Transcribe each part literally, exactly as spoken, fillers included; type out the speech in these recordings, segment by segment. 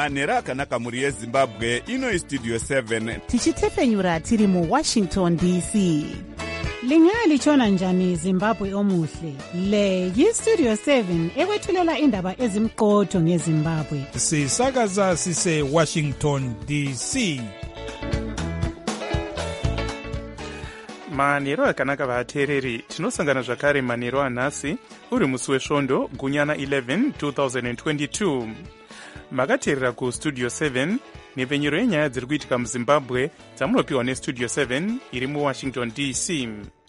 manhero akanaka mhuri yezimbabwe. Ino istudio seven tichitepfenyura tiri muwashington D C. Lingalitshona njani Zimbabwe omuhle? Le yistudio seven ekwethulela indaba ezimqotho ngeZimbabwe. Sisakaza sise Washington D C. manhero akanaka vateereri, tinosangana zvakare manhero anhasi uri musi wesvondo gunyana eleven twenty twenty-two. Makateerera kustudio seven nepfenyuro yenyaya dziri kuitika muzimbabwe dzamunopiwa nestudio seven iri muwashington D C.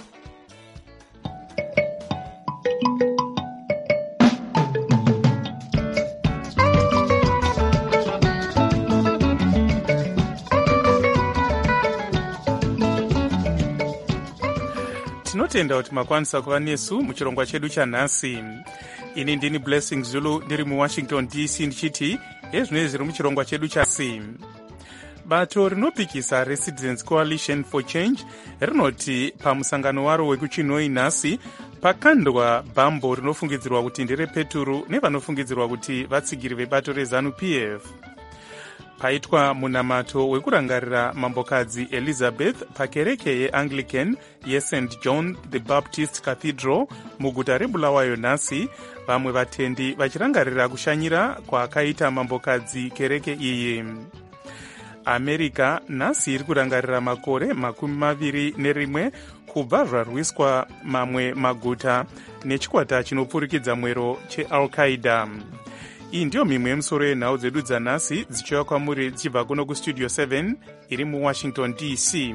tinotenda kuti makwanisa kuva nesu muchirongwa chedu chanhasi. Ini ndini Blessing Zulu ndiri muwashington D C ndichiti ezvinoi zviri muchirongwa chedu chasi. Bato rinopikisa reCitizens Coalition for Change rinoti pamusangano waro wekuchinoi nhasi pakandwa bhambo rinofungidzirwa kuti nderepeturu nevanofungidzirwa kuti vatsigiri vebato reZANU P F. Paitwa munamato wekurangarira mambokadzi Elizabeth pakereke yeAnglican yeSaint John the Baptist Cathedral muguta reBulawayo nhasi, vamwe vatendi vachirangarira kushanyira kwakaita mambokadzi kereke iyi. America nhasi iri kurangarira makore makumi maviri nerimwe kubva zvarwiswa mamwe maguta nechikwata chinopfurikidza mwero cheAl-Qaeda. Iyi ndiyo mimwe yemusoro yenhau dzedu dzanhasi dzichiuya kwamuri dzichibva kuno kustudio seven iri muwashington D C.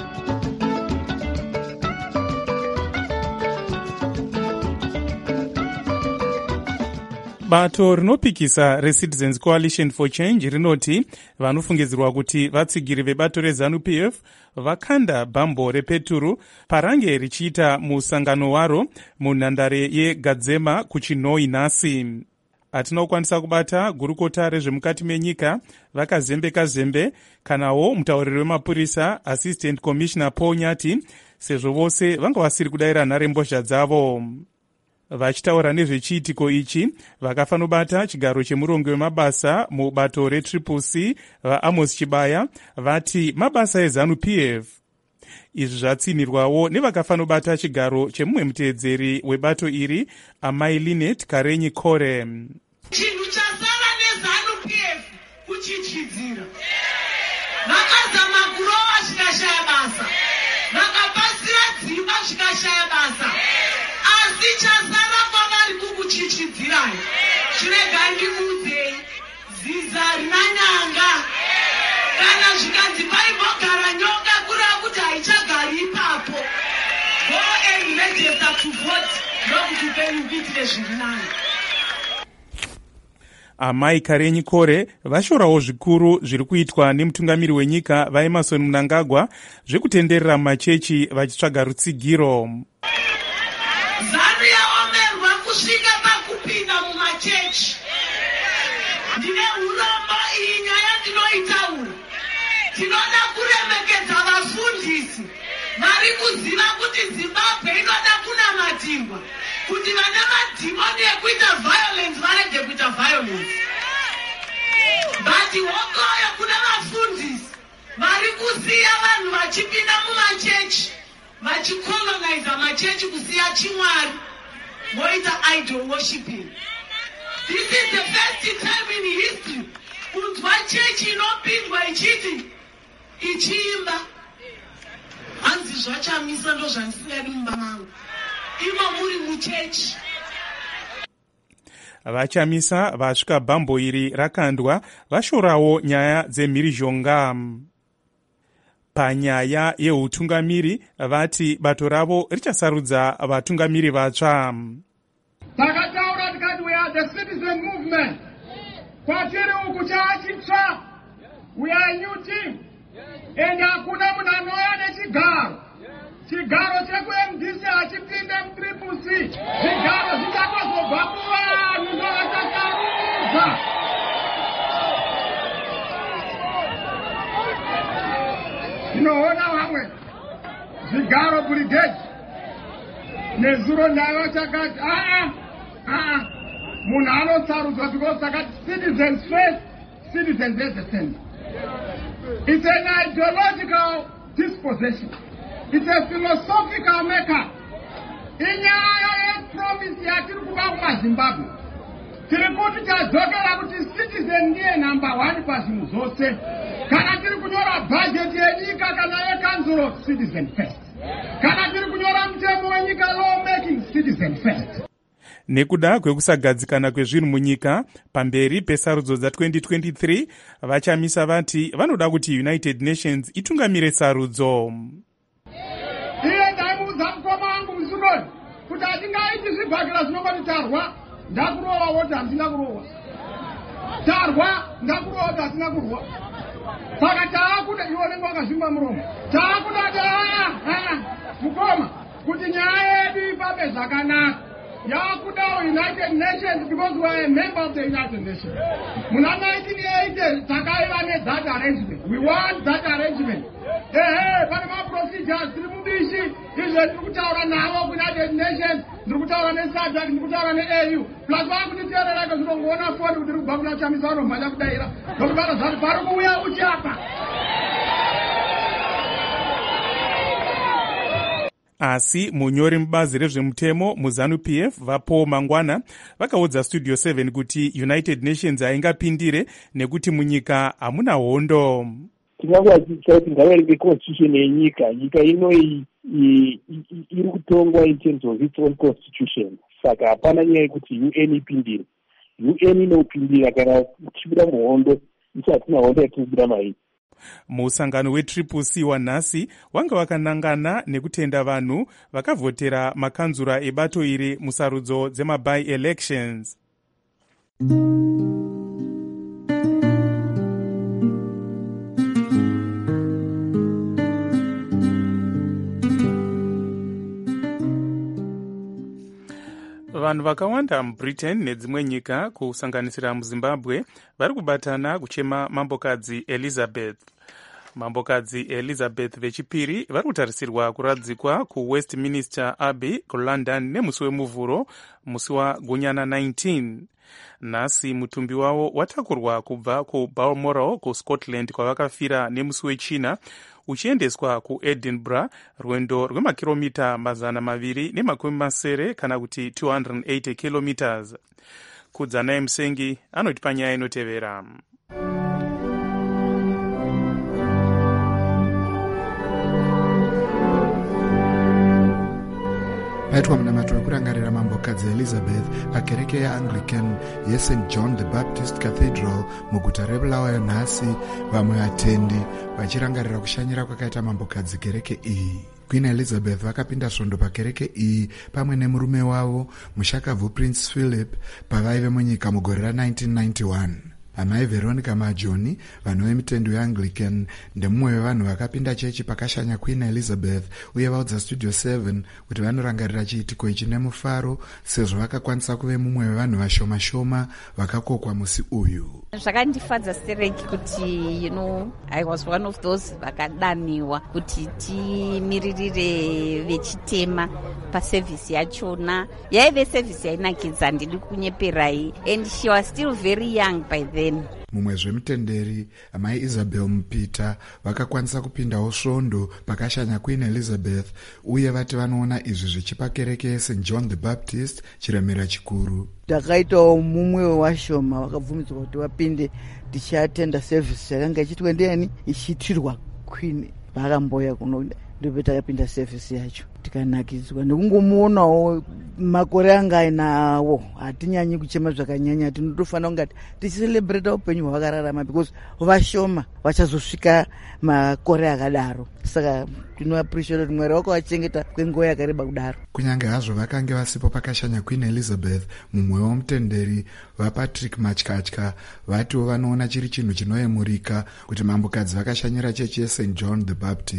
Bato rinopikisa reCitizens Coalition for Change rinoti vanofungidzirwa kuti vatsigiri vebato reZANU P F vakanda bhambo repeturu parange richiita musangano waro munhandare yeGadzema kuchinoi nhasi. Hatina kukwanisa kubata gurukota rezvemukati menyika vakazembeka zembe kanawo mutauriri wemapurisa Assistant Commissioner Paul Nyati, sezvo vose vanga vasiri kudayira nharembozha dzavo. Vachitaura nezvechiitiko ichi vakafanobata chigaro chemurongo wemabasa mubato reTriple C vaAmos Chibaya vati mabasa eZANU P F. Izvi zvatsinirwawo nevakafanobata chigaro chemumwe muteedzeri webato iri Amai Linet Karenyi Kore. Chinhu chasara neZANU P F kuchichidzira. Vakazama kurova zvikashaya basa, vakapasira dzimba zvikashaya basa, asi chasara kwavari kukuchichidzirai. Chirega ndikuudzei, ziza rina nyanga. Kana zvikanzi paimogara nyoka kureva kuti haichagari ipapo. Go and register to vote nokuti upenyu kuitire zviri nani. Amai Karenyi Kore vashorawo zvikuru zviri kuitwa nemutungamiri wenyika vaEmerson Mnangagwa zvekutenderera machechi vachitsvaga rutsigiro. ZANU yaomerwa kusvika pakupinda mumachechi. Ndine urombo iyi nyaya ndinoitaura. Tinoda kuremekedza vafundisi vari kuziva kuti Zimbabwe inoda kunamatirwa, kuti vana madhimoni ekuita violence varege kuita violence. But hokoyo kuna vafundisi vari kusiya vanhu vachipinda mumachechi vachicolonize machechi kusiya chimwari voita idol worshiping. This is the first time in history kunzwa chechi inopindwa ichiti ichiimba. Hanzi zvachamisa ndo zvandisingadi mumba mangu. Imo muri muchechi. Vachamisa vasvika bhambo iri rakandwa vashorawo nyaya dzemhirizhonga. Panyaya yeutungamiri vati bato ravo richasarudza vatungamiri vatsva. Takataura tikati we are the citizen movement. Kwatiri uku chaachitsva. We are a new team. And hakuna munhu anouya nechigaro. Chigaro cheku-M D C hachipinde mu-Triple C. Zvigaro zvichatozobva kuvanhu ndovachasarudza. Tinoona vamwe zvigaro brigade nezuro nayo chakati aa aa munhu anosarudzwa because takati citizens first citizens as a center. It's an ideological disposition. It's a philosophical makeup. Inyaya ye-promise yatiri kuba kumaZimbabwe. Tiri kuti tadzokera kuti citizen ndiye number one pazvinhu zvose. Kana tiri kunyora budget yenyika kana ye-council of citizen first. Kana tiri kunyora mutemo wenyika law making citizen first. Nekuda kwekusagadzikana kwezvinhu munyika pamberi pesarudzo dza-twenty twenty-three vachamisa vati vanoda kuti United Nations itungamire sarudzo. Iye ndaimuudza mukoma wangu musunoni kuti hatingaiti zvibhakira zvinongoti tarwa ndakurowa woti handina kurowa, tarwa ndakurowa woti hatina kurwa. Saka taakuda iwo nenge wakazvimba muromo, taakuda kuti aa mukoma kuti nyaya yedu ifambe zvakanaka. Yakuda United Nations because we are a member of the United Nations. Muna nineteen eighty takaiva ne that arrangement. We want that arrangement. Eh eh, pane ma procedures tiri mubishi izvo tiri kutaura navo ku United Nations, tiri kutaura ne SADC, tiri kutaura ne A U. Plus vakutiteerera kuzvinongoona foni kuti tiri kubva kuna chamisa vanomhanya kudaira. Nokubara zvati pari kuuya uchapa. Asi munyori mubazi rezvemutemo muZANU-P F vapo mangwana vakaudza Studio seven kuti United Nations haingapindire nekuti munyika hamuna hondo. Tinangwa kuti ngaverenge constitution yenyika, nyika ino iri kutongwa in terms of its own constitution. Saka hapana nyaya yekuti U N ipindire. U N inopindira kana tichibira muhondo, isi hatina hondo yatinobuda mairi. Musangano weTriple C wanhasi wanga wakanangana nekutenda vanhu vakavhotera makanzura ebato iri musarudzo dzema-by elections. Vanhu vakawanda muBritain nedzimwe nyika kusanganisira muZimbabwe vari kubatana kuchema mambokadzi Elizabeth. Mambokadzi Elizabeth vechipiri vari kutarisirwa kuradzikwa kuWestminster Abbey kuLondon nemusi wemuvhuro musi waGunyana nineteen. Nhasi mutumbi wavo watakurwa kubva kuBalmoral kuScotland kwavakafira nemusi wechina uchiendeswa kuEdinburgh rwendo rwemakiromita mazana maviri nemakumi masere kana kuti two hundred eighty kilometers. Kudzanai Musengi anoti panyaya inotevera. paitwa munamato wekurangarira mambokadzi Elizabeth pakereke yeAnglican yeSaint John the Baptist Cathedral muguta reBulawayo nhasi, vamwe vatendi vachirangarira kushanyira kwakaita mambokadzi kereke iyi. Queen Elizabeth vakapinda svondo pakereke iyi pamwe nemurume wavo mushakabvu Prince Philip pavaive munyika mugore ra-nineteen ninety-one. Amai Veronica Majoni, vanhu vemitendo yeAnglican, ndemumwe wevanhu vakapinda chechi pakashanya Queen Elizabeth, uye vaudza Studio seven kuti vanorangarira chiitiko ichi nemufaro sezvo vakakwanisa kuve mumwe wevanhu vashoma shoma vakakokwa musi uyu. Zvakandifadza stereki kuti you know I was one of those vakadaniwa kuti timiririre vechitema pasevhisi yachona. Yaive sevhisi yainakidza, ndiri kunyeperai, and she was still very young by then. Mumwe zvemutenderi amai Isabel Mupita vakakwanisa kupindawo svondo pakashanya Queen Elizabeth, uye vati vanoona izvi zvichipa kereke yeSaint John the Baptist chiremera chikuru. Takaitawo mumwe washoma vakabvumidzwa kuti vapinde tichiatenda service yakanga ichiitwa ndiani ichiitirwa Queen. Vakamboya kuno ndipo takapinda service yacho tikanakidzwa nekungomuonawo makore anga ainawo. Hatinyanyi kuchema zvakanyanya, tinotofanira kungati tichicelebrate upenyu hwakararama because vashoma vachazosvika makore akadaro. Saka tinoappreciate kuti Mwari wakavachengeta kwenguva yakareba kudaro. Kunyange hazvo vakange vasipo pakashanya Queen Elizabeth, mumwe womutenderi vaPatrick Matyatya vatiwo vanoona chiri chinhu chinoyemurika kuti mambokadzi vakashanyira chechi yeSaint John the Baptist.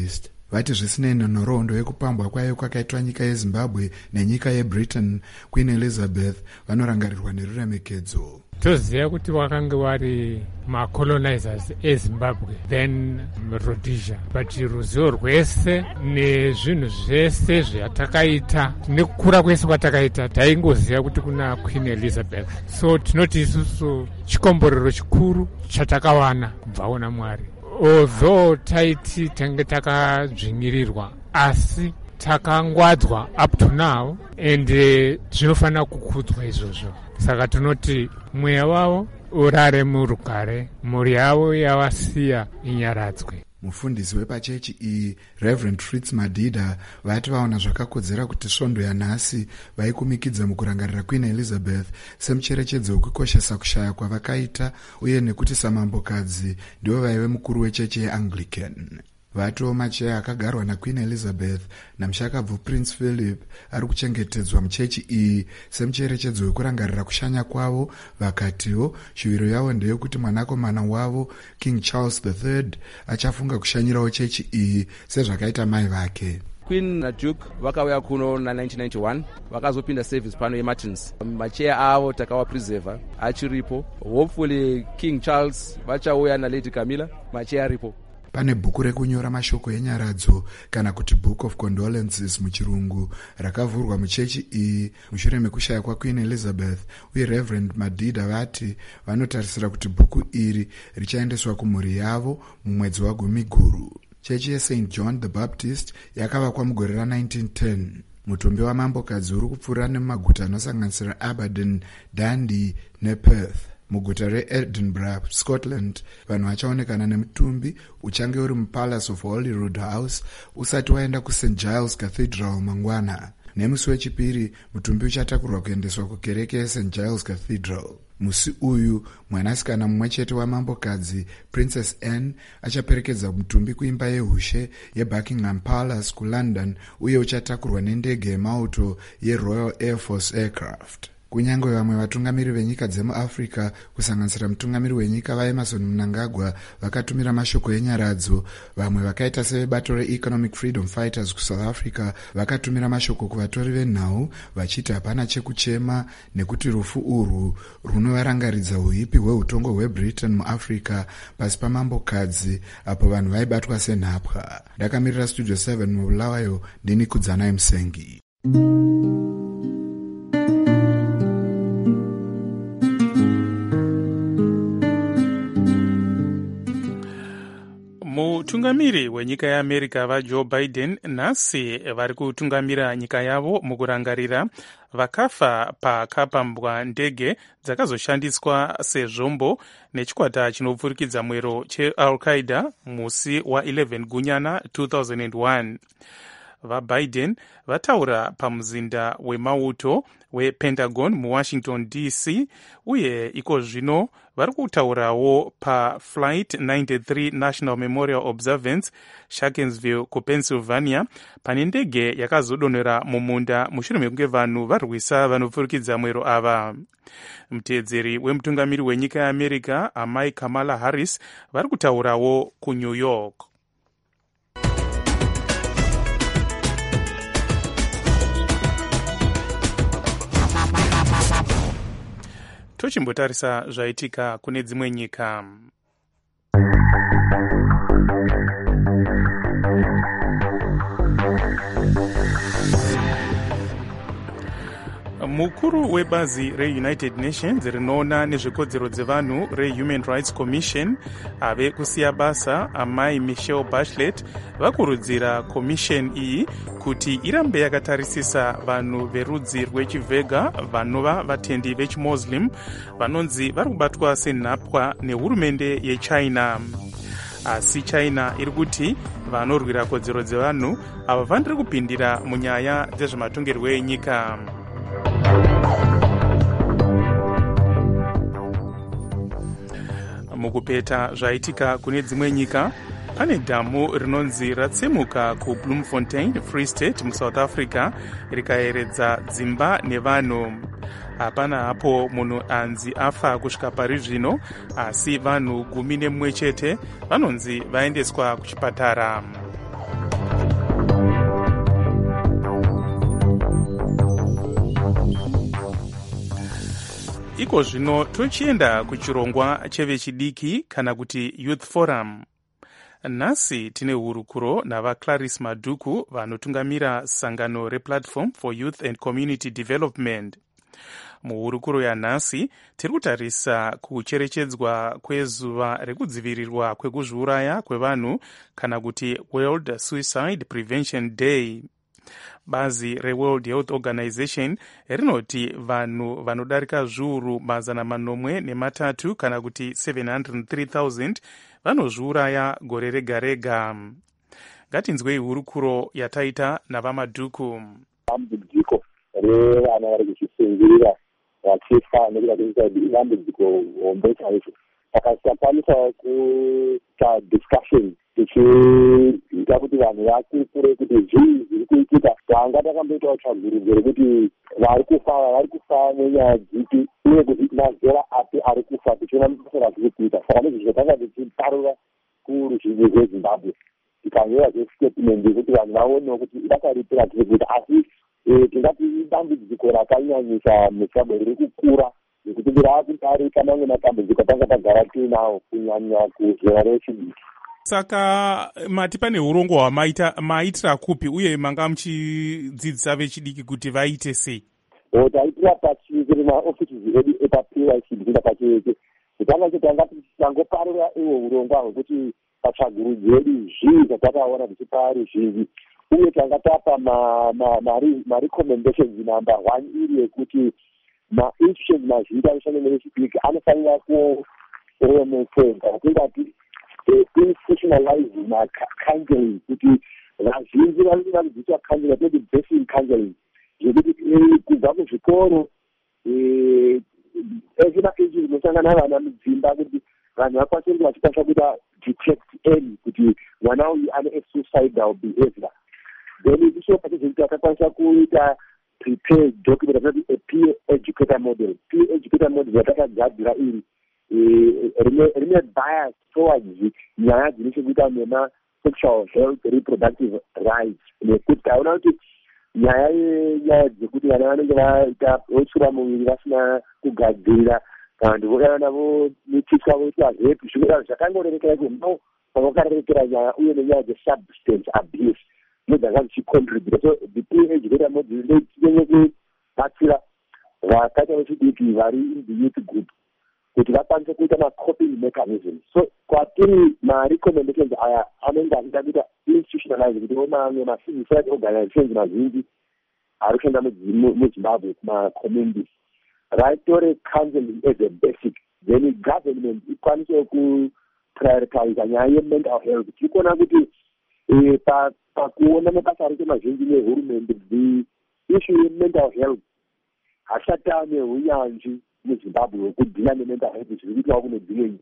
vati zvisinei nenhoroondo yekupambwa kwayo kwakaitwa nyika yezimbabwe nenyika yebritain, Queen Elizabeth vanorangarirwa neruremekedzo. Toziva kuti vakanga vari macolonizers ezimbabwe then Rhodesia, but ruzivo rwese nezvinhu zvese zvatakaita nekukura kwese kwatakaita taingoziva kuti kuna Queen Elizabeth. So tinoti isusu chikomborero chikuru chatakawana kubva kuna Mwari. Although taiti tange takadzvinyirirwa, asi takangwadzwa up to now, and zvinofanira uh, kukudzwa izvozvo. Saka tinoti mweya wavo urare murugare, mhuri yavo yavasiya inyaradzwe. Mufundisi wepachechi iyi Reverend Fritz Madida vati vaona zvakakodzera kuti svondo yanhasi vaikumikidza mukurangarira Queen Elizabeth semucherechedzo wekukoshesa kushaya kwavakaita uye nekuti samambokadzi ndivo vaive mukuru wechechi yeAnglican. Vatiwo macheya akagarwa naQueen Elizabeth namushakabvu Prince Philip ari kuchengetedzwa muchechi iyi semucherechedzo wekurangarira kushanya kwavo. Vakatiwo shuviro yavo ndeyekuti mwanakomana wavo King Charles the third achafunga kushanyirawo chechi iyi sezvakaita mai vake. Queen na Duke vakauya kuno na nineteen ninety-one vakazopinda service pano yeMartins. Macheya avo takawapreserva achiripo. Hopefully King Charles vachauya na Lady Camilla macheya aripo. Pane bhuku rekunyora mashoko enyaradzo kana kuti Book of Condolences muchirungu rakavhurwa muchechi iyi mushure mekushaya kwaQueen Elizabeth, uye Reverend Madida vati vanotarisira kuti bhuku iri richaendeswa kumhuri yavo mumwedzi wagumi guru. Chechi yeSaint John the Baptist yakavakwa mugore ra nineteen ten. Mutumbi wamambokadzi uri kupfuura nemumaguta anosanganisira Aberdeen, Dundee nePerth. Muguta reEdinburgh, Scotland, vanhu vachaonekana nemutumbi uchange uri muPalace of Holyrood House usati waenda kuSaint Giles Cathedral mangwana. Nemusi wechipiri mutumbi uchatakurwa kuendeswa kukereke yeSaint Giles Cathedral. Musi uyu mwanasikana mumwe chete wamambokadzi Princess Anne achaperekedza mutumbi kuimba yeushe yeBuckingham Palace kuLondon uye uchatakurwa nendege yemauto yeRoyal Air Force Aircraft. Kunyange vamwe vatungamiri venyika dzemuAfrica kusanganisira mutungamiri wenyika vaEmerson Mnangagwa vakatumira mashoko enyaradzo, vamwe vakaita sevebato reEconomic Freedom Fighters kuSouth Africa vakatumira mashoko kuvatori venhau vachiti hapana chekuchema nekuti rufu urwu runovarangaridza uipi hweutongo hweBritain muAfrica pasi pamambokadzi apo vanhu vaibatwa senhapwa. Ndakamirira Studio seven mubulawayo, ndini Kudzanai Musengi. Mutungamiri wenyika yeAmerica vaJoe Biden nhasi vari kutungamira nyika yavo mukurangarira vakafa pakapambwa ndege dzakazoshandiswa sezvombo nechikwata chinopfurikidza mwero cheAl-Qaeda musi wa11 gunyana two thousand one. VaBiden vataura pamuzinda wemauto wePentagon muWashington D C, uye iko zvino vari kutaurawo paFlight ninety-three National Memorial Observance Sharkensville kuPennsylvania pane ndege yakazodonhera mumunda mushure mekunge vanhu varwisa vanopfurikidza mwero ava. Muteedzeri wemutungamiri wenyika yeAmerica amai Kamala Harris vari kutaurawo kuNew York. Tochimbotarisa zvaitika kune dzimwe nyika. Mukuru webazi reUnited Nations rinoona nezvekodzero dzevanhu reHuman Rights Commission ave kusiya basa amai Michelle Bachelet vakurudzira commission iyi kuti irambe yakatarisisa vanhu verudzi rwechivhega vanova vatendi vechimuslim vanonzi vari kubatwa senhapwa nehurumende yeChina. Asi China iri kuti vanorwira kodzero dzevanhu havafaniri kupindira munyaya dzezvematongerwo enyika. Mukupeta zvaitika kune dzimwe nyika, pane dhamu rinonzi ratsemuka kuBloemfontein, Free State muSouth Africa rikayeredza dzimba nevanhu. Hapana hapo munhu anzi afa kusvika pari zvino, asi vanhu gumi nemumwe chete vanonzi vaendeswa kuchipatara. iko zvino tochienda kuchirongwa chevechidiki kana kuti youth forum. Nhasi tine hurukuro navaClarice Madhuku vanotungamira sangano replatform for youth and community development. Muhurukuro yanhasi tiri kutarisa kucherechedzwa kwezuva rekudzivirirwa kwekuzviuraya kwevanhu kana kuti World Suicide Prevention Day. Bazi reWorld Health Organization rinoti vanhu vanodarika zviuru mazana manomwe nematatu kana kuti seven hundred three thousand vanozviuraya gore rega rega. Ngatinzwei hurukuro yataita navaMadhuku. Dambudziko revana vari kuchisungirira vachifa nekuda kwekuita dambudziko hombe chaizvo. Saka tikakwanisa kuita discussion tichiita kuti vanhu vakurukure kuti zvii zviri kuitika. Tanga takamboitawo tsvagurudzo rekuti vari kufa vari kufa nenyaya dzipi uye kuti mazera api ari kufa tichiona mabasa razviri kuita. Saka nezvizvo tanga tichiparura kuruzhinji rweZimbabwe tikanyora zvestatement yekuti vanhu vaonewo kuti basa ripi ratiri kuita, asi tingati dambudziko rakanyanyisa muZimbabwe riri kukura nekuti raakudarika mamwe matambudziko tanga tagara tiinawo kunyanya kuzera rechidiki. Saka mati pane urongo hwamaita maitira kupi uye manga muchidzidzisa vechidiki kuti vaite sei? Taitira pachiri maoffices edu epapiwa chidikira pacheke. Tanga tanga tichitangoparura iwo urongwa hwekuti patsvagurudzo yedu zvii zvatakaona tichipa ruzhinji. Uye tanga tapa marecommendations number one iri yekuti ma-institutions mazhinji anoshanda nevechidiki anofanira kuremekedza tingati institutionalizing counseling kuti vazhinji vanoda kudzidziswa counseling atoti basic counseling zvekuti kubva kuzvikoro ese maagents anosangana vana mudzimba kuti vanhu vakwanise kuti vachikwanisa kuita detect early kuti mwana uyu ane suicidal behavior. Then isho pachizvekuti akakwanisa kuita prepare document atinoti a peer educator model. Peer educator model yatakagadzira iri rine bias towards nyaya dzine chekuita nema-sexual health reproductive rights nekuti taona kuti nyaya yenyaya dzekuti vana vanenge vaita votsura muviri vasina kugadzirira vantu vokaona vomitiswa voitwa hepi zvinoda zvakangorerekera kuti no vakarerekera nyaya uye nenyaya dzesubstance abuse nedzanga dzichicontribute. So the peer educator model ndetinenge kubatsira vakaita vechidiki vari in the youth group kuti vakwanise kuita ma-coping mechanism. So kwatiri ma-recommendations aya anenge achida kuita institutionalize kuti omamwe ma-civil society organizations mazhinji ari kushanda muZimbabwe kuma-communities vaitore counseling as a basic, then government ikwanise kuprioritize nyaya ye-mental health. Tiri kuona kuti pakuona mabasa ari kuita mazhinji nehurumende the issue ye-mental health hashata neunyanzvi muZimbabwe wekudhila ne-mental health zviri kuitwa kune dzimwe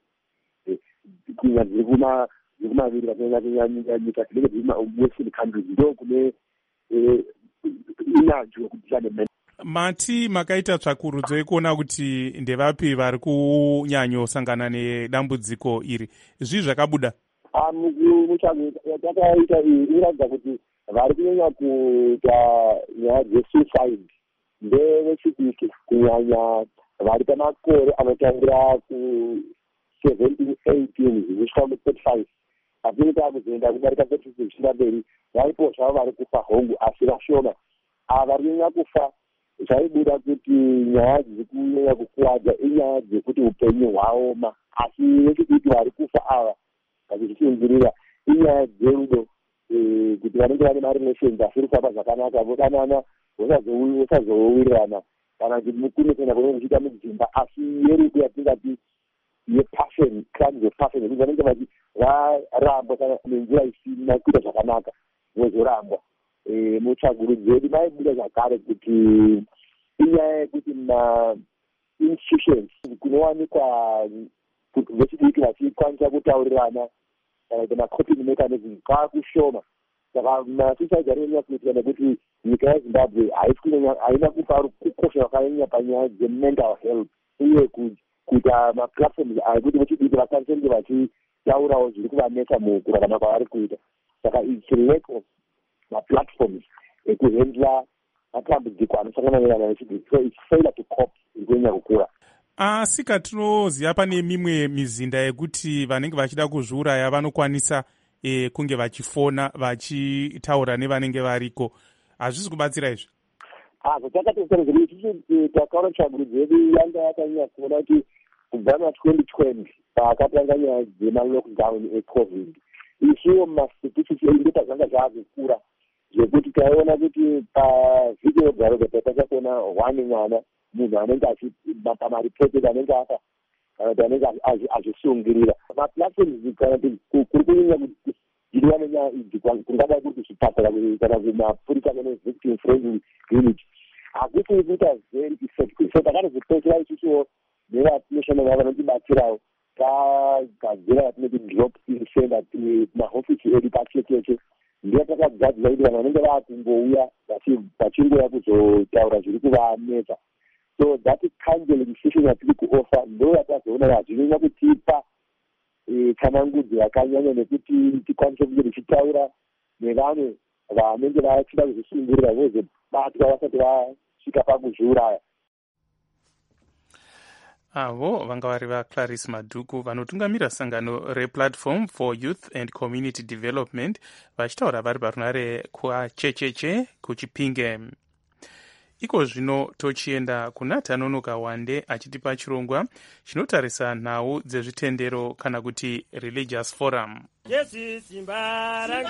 kunyanya dziri kumaviri kakunyanya nyika dzinenge dziri mawestern countries ndo kune unyanzvi wekudhila ne-mental. Mati makaita tsvakurudzo yekuona kuti ndevapi vari kunyanyosangana nedambudziko iri, zvii zvakabuda? Mutsvagurudzo yatakaita iyi inoratidza kuti vari kunyanya kuita nyaya dzesuicide ndevechidiki kunyanya vari pamakore anotangira ku seventeen eighteen zvichika mu-thirty five atinenge takuzoenda kudarika thirty six zvichida mberi varipo zvavo vari kufa hongu asi vashoma. Ava vari kunyanya kufa zvaibuda kuti nyaya dziri kunyanya kukuwadza inyaya dzekuti upenyu hwaoma, asi vechidiki vari kufa ava vachichisunzirira inyaya dzerudo kuti vanenge vane marelations asiri kufamba zvakanaka vodanana vosazowirirana kana kuti mukunesana kunenge kuchiita mudzimba asi yerudo yatingati yepassion crimes of passion yekuti vanenge vachi varambwa kana nenzira isina kuita zvakanaka vozorambwa. Mutsvagurudzo yedu maibuda zvakare kuti inyaya yekuti ma-institutions kunowanikwa vechidiki vachikwanisa kutaurirana kana kuti ma-coping mechanism kwaakushoma. Saka masuicide ari kunyanya kuitika nekuti nyika yeZimbabwe haina kupa kukosha kwakanyanya panyaya dze-mental health uye kuita ma-platforms ekuti vechidiki vakwanise kunge vachitaurawo zviri kuvanetsa mukurarama kwavari kuita. Saka it's a lack of ma-platforms ekuhandla matambudziko anosangana nevana vechidiki. So it's failure to cope iri kunyanya kukura. asi katinoziva pane mimwe mizinda yekuti vanenge vachida kuzviuraya vanokwanisa e, kunge vachifona vachitaura nevanenge variko. Hazvisi kubatsira izvi? zvatakatosarezera ichichi takaona tsvagurudzo yedu yanga yakanyanya kuona kuti kubva matwenty twenty paakatanga nyaya dzemalockdown ecovid, isiwo masitatistics edu ndopazvanga zvaakukura zvekuti taiona kuti pavhiki yoga roga tatachakuona one mwana munhu anenge pamaripoted anenge afa kana kuti anenge azvisungirira. Maplatforms kana kuti kuri kunyanya kudiriwa nenyaya idzi kungadai kuti zvipatara kana kumapurisa kane victim friendly unit hakuti kuita very effective. So takati zvipesera ichichiwo nevatineshana vava vanotibatsirawo tagadzira yatinoti drop in center mahofisi edu pachecheche ndiyo takagadzira kuti vanhu vanenge vaakungouya vachingouya kuzotaura zviri kuvanetsa. So that kind of legislation yatiri kuofa ndo yatazoona yazvinonyanya kutipa tsanangudzo yakanyanya nekuti tikwanise kunge tichitaura nevamwe vanenge vachida kuzvisungirira vozobatwa vasati vasvika pakuzviuraya. avo vanga vari vaClarice Madhuku vanotungamira sangano replatform for youth and community development vachitaura vari parunare kwachecheche kuchipinge. Iko zvino tochienda kuna Tanonoka Wande achitipa chirongwa chinotarisa nhau dzezvitendero kana kuti religious forum. Jesi simba rangu,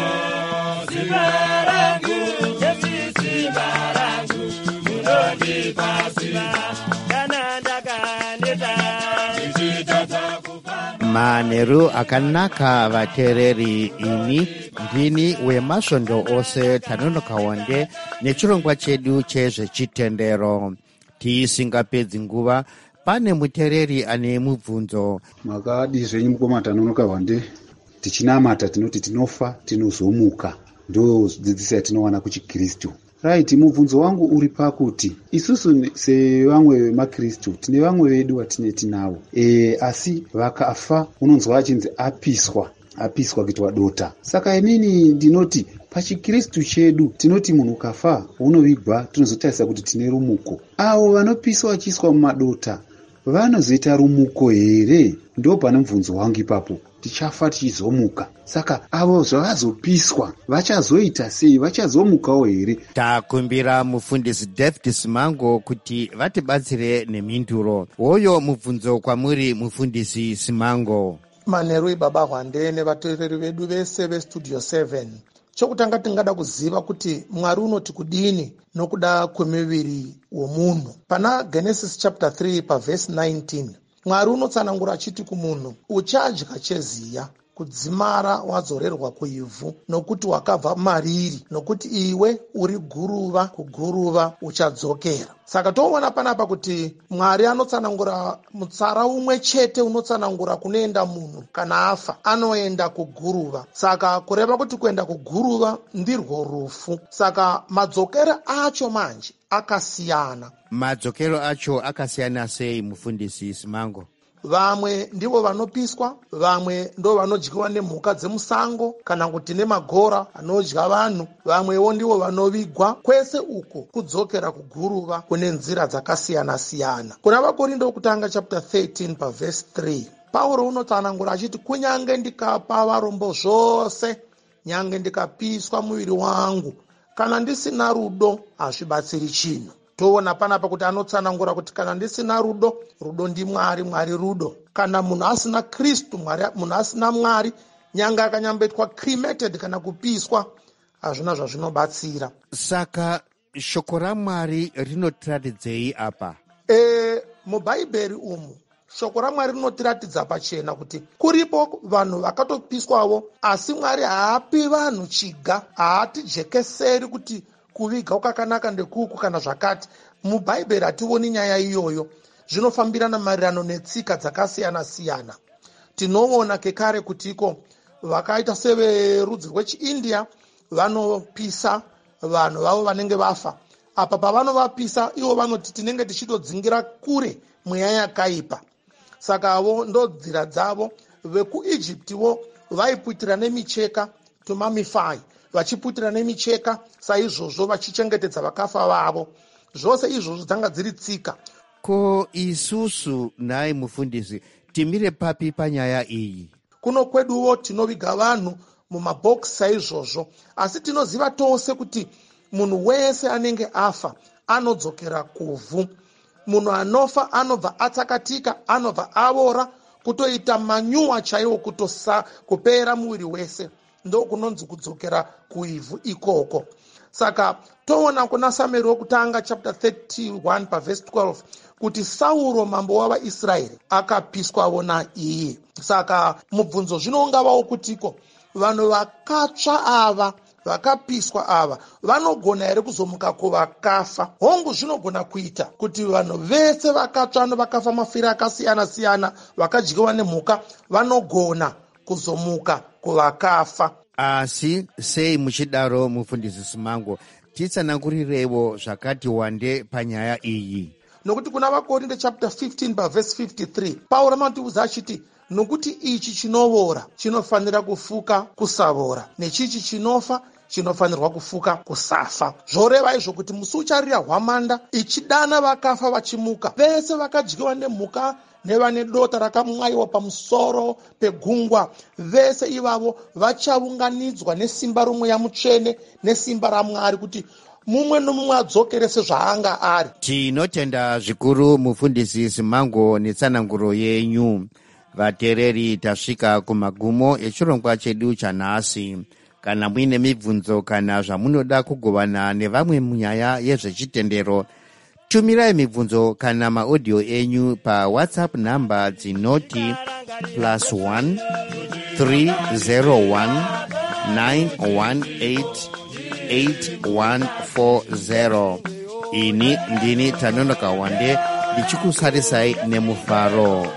simba rangu, Jesi simba rangu, munodi pasila, kana ndakaneta, manheru akanaka vateereri, ini ndini wemasvondo ose Tanonoka Wande nechirongwa chedu chezvechitendero. Tisingapedzi nguva, pane muteereri ane mubvunzo. Makadi zvenyu mukoma Tanonoka Wande, tichinamata tinoti tinofa tinozomuka, ndo dzidziso yatinowana kuchiKristu. Right, mubvunzo wangu uri pakuti isusu sevamwe vemakristu tine vamwe vedu vatine tinavo e, asi vakafa unonzwa achinzi apiswa apiswa kuitwa dota. Saka inini ndinoti pachikristu chedu tinoti munhu kafa unovigwa, tinozotarisa kuti tine rumuko. Avo vanopiswa vachiiswa mumadota vanozoita rumuko here? Ndo pane mubvunzo wangu ipapo. Tichafa tichizomuka, saka avo zvavazopiswa vachazoita sei? Vachazomukawo here? Takumbira mufundisi David Simango kuti vatibatsire nemhinduro. Woyo mubvunzo kwamuri mufundisi Simango. Manheru ibaba Wande nevateereri vedu vese vestudio seven. Chokutanga tingada kuziva kuti Mwari unoti kudini nokuda kwemiviri womunhu. Pana Genesis chapter three pa verse nineteen. Mwari unotsanangura achiti kumunhu, uchadya cheziya, kudzimara wadzorerwa kuivhu, nokuti wakabva mariri, nokuti iwe uri guruva, kuguruva uchadzokera. Saka toona panapa kuti Mwari anotsanangura mutsara umwe chete unotsanangura kunoenda munhu kana afa, anoenda kuguruva. Saka kureva kuti kuenda kuguruva ndirwo rufu. Saka madzokero acho manje akasiyana. Madzokero acho akasiyana sei mufundisi Simango? Vamwe ndivo vanopiswa, vamwe ndo vanodyiwa nemhuka dzemusango kana kuti nemagora anodya vanhu, vamwewo ndivo vanovigwa. Kwese uko kudzokera kuguruva kune nzira dzakasiyana siyana. Kuna vaKorindo kutanga chapter thirteen pa verse three, Pauro unotsanangura achiti kunyange ndikapa varombo zvose, nyange ndikapiswa muviri wangu, kana ndisina rudo hazvibatsiri chinhu. Toona panapa kuti anotsanangura kuti kana ndisina rudo, rudo ndi Mwari, Mwari rudo. Kana munhu asina Kristu, Mwari, munhu asina Mwari, nyanga akanyambetwa cremated kana kupiswa, hazvina zvazvinobatsira. Saka shoko raMwari rinotiratidzei apa? E, mubhaibheri umu shoko raMwari rinotiratidza pachena kuti kuripo vanhu vakatopiswawo, asi Mwari haapi vanhu chiga, haatijekeseri kuti kuviga kwakanaka ndekuku kana zvakati. Mubhaibheri hationi nyaya iyoyo. Zvinofambirana maererano netsika dzakasiyana siyana. Tinoona kekare kuti iko vakaita severudzi rwechiIndia vanopisa vanhu vavo vanenge vafa. Apa pavanovapisa ivo vanoti tinenge tichitodzingira kure mweya yakaipa. Saka avo ndo nzira dzavo. VekuIjiptiwo vaiputira nemicheka tumamifai, vachiputira nemicheka saizvozvo vachichengetedza vakafa vavo. Zvose izvozvo dzanga dziri tsika. Ko isusu naye mufundisi timire papi panyaya iyi? Kuno kweduwo tinoviga vanhu mumabhokisi saizvozvo, asi tinoziva tose kuti munhu wese anenge afa anodzokera kuvhu. Munhu anofa anobva atsakatika, anobva avora, kutoita manyuwa chaiwo, kutosa kupera muviri wese, ndo kunonzi kudzokera kuivhu ikoko. Saka toona kuna Samueri wokutanga chapter thirty-one pavhesi twelve kuti Sauro mambo wavaIsraeri akapiswawo naiye. Saka mubvunzo zvino ungavawo kutiko vanhu vakatsva ava vakapiswa ava vanogona here kuzomuka kuvakafa? Hongu zvinogona kuita kuti vanhu vese vakatsva nevakafa mafiro akasiyana siyana vakadyiwa nemhuka vanogona kuzomuka kuvakafa. Asi sei muchidaro mufundisi Simango, titsanangurirewo zvakati wande panyaya iyi? Nokuti kuna vakorinde chapter fifteen pavhesi fifty-three Pauro amatiudza achiti nokuti ichi chinovora chinofanira kufuka kusavora, nechichi chinofa chinofanirwa kufuka kusafa. Zvoreva izvo kuti musi ucharira hwamanda ichidana vakafa vachimuka, vese vakadyiwa nemhuka nevane dota rakamwayiwa pamusoro pegungwa, vese ivavo vachaunganidzwa nesimba romweya mutsvene nesimba raMwari kuti mumwe nomumwe adzokere sezvaanga ari. Tinotenda zvikuru mufundisi Simango netsananguro yenyu. Vateereri, tasvika kumagumo echirongwa chedu chanhasi. Kana muine mibvunzo kana zvamunoda kugovana nevamwe munyaya yezvechitendero, tumirai mibvunzo kana maaudio enyu pa WhatsApp namba dzinoti plus one three zero one nine one eight eight one four zero. Ini ndini Tanonoka Wande ndichikusarisai nemufaro.